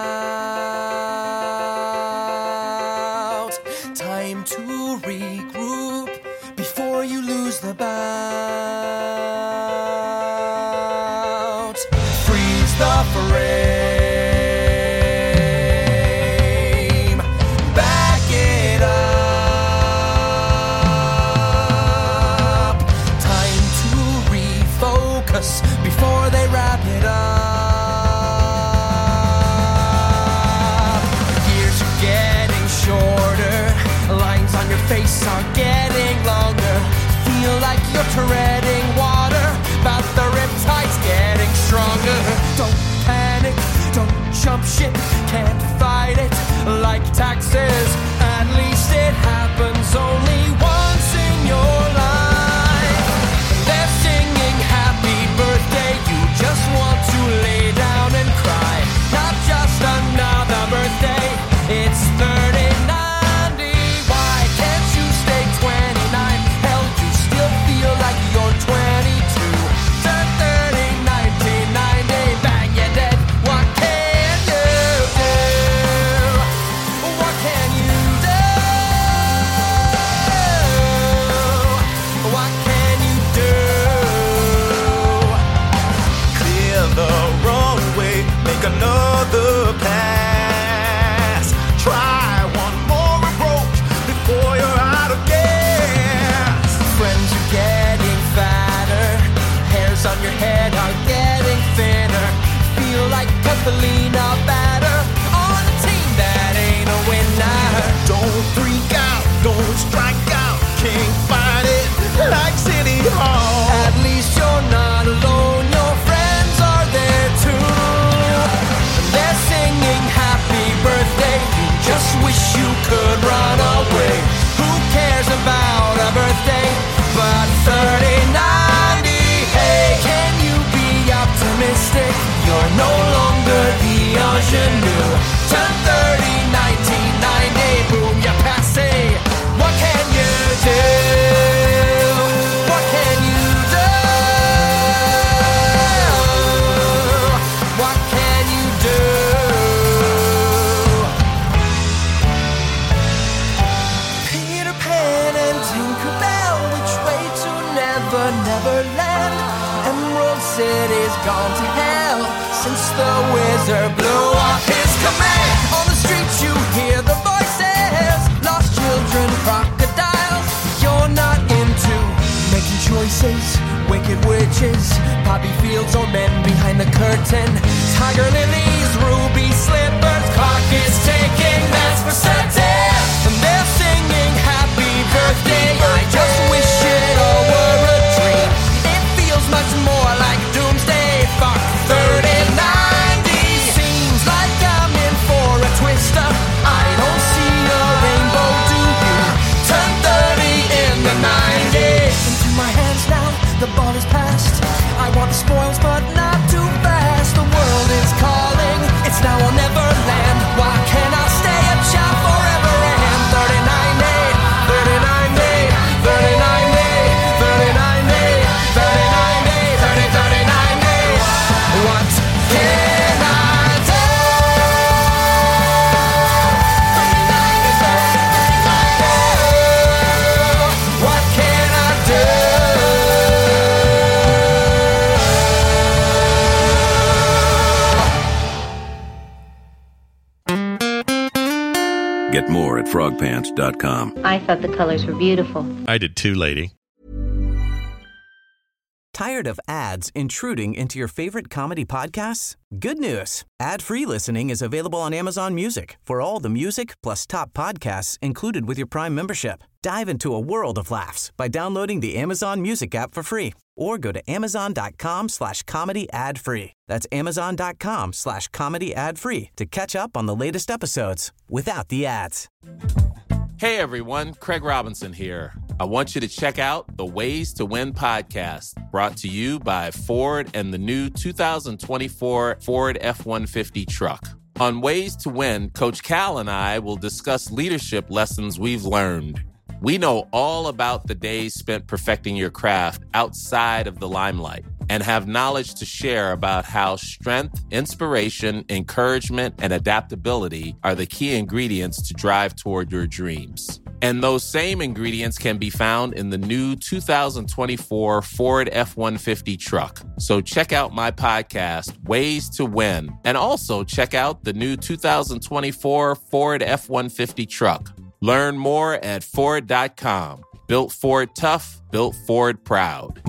out. Time to regroup before you lose the bout. Freeze the frame. Back it up. Time to refocus before they wrap it up. Years are getting shorter. Lines on your face are getting longer. Feel like you're treading water, but the riptide's getting stronger. Don't panic, don't jump ship, can't fight it like taxes. At least it happens only once in your life. They're singing happy birthday, you just want to lay down and cry. Not just another birthday, it's thirty ninety. Why can't you stay twenty-nine? Hell, you still feel like you're twenty-two. Turn thirty, nineteen ninety, bang, you're dead. What can you do? What can you do? What can you do? Clear the runway, make another pass. Try one more approach before you're out of gas. Friends are getting fatter, hairs on your head are getting thinner. Feel like Catalina batter on a team that ain't a winner. Don't freak out, don't strike out, can't fight it like City Hall. At least you're not alone, your friends are there too. They're singing happy birthday, you just wish you could run away. Who cares about a birthday but thirty ninety? Hey, can you be optimistic? You're no longer the ingenue. Turn thirty, nineteen ninety, boom, you're passé. What can you do? What can you do? What can you do? Peter Pan and Tinkerbell, which way to Never, Never Land? Emerald City's gone to hell since the wizard blew off his command. On the streets you hear the voices, lost children, crocodiles. You're not into making choices, wicked witches, poppy fields or men behind the curtain. Tiger lilies, ruby slippers, clock is ticking, that's for certain. And they're singing happy birthday, I just wish it all were a dream. It feels much more like doomsday, fuck thirty ninety. Seems like I'm in for a twister, I don't see a rainbow, do you? Turn thirty in the nineties. Into my hands now, the ball is passed. I want the spoils but not too fast. The world is calling, it's now or never land. Why can't I stay a child forever and thirty ninety, thirty ninety, thirty ninety, thirty ninety, thirty ninety, thirty, thirty ninety. What can I do? What can I do? Get more at frog pants dot com. I thought the colors were beautiful. I did too, lady. Tired of ads intruding into your favorite comedy podcasts? Good news. Ad-free listening is available on Amazon Music for all the music plus top podcasts included with your Prime membership. Dive into a world of laughs by downloading the Amazon Music app for free or go to amazon.com slash comedy ad free. That's amazon.com slash comedy ad free to catch up on the latest episodes without the ads. Hey everyone, Craig Robinson here. I want you to check out the Ways to Win podcast, brought to you by Ford and the new two thousand twenty-four Ford F one fifty truck. On Ways to Win, Coach Cal and I will discuss leadership lessons we've learned. We know all about the days spent perfecting your craft outside of the limelight and have knowledge to share about how strength, inspiration, encouragement, and adaptability are the key ingredients to drive toward your dreams. And those same ingredients can be found in the new two thousand twenty-four Ford F one fifty truck. So check out my podcast, Ways to Win, and also check out the new two thousand twenty-four Ford F one fifty truck. Learn more at Ford dot com. Built Ford tough, built Ford proud.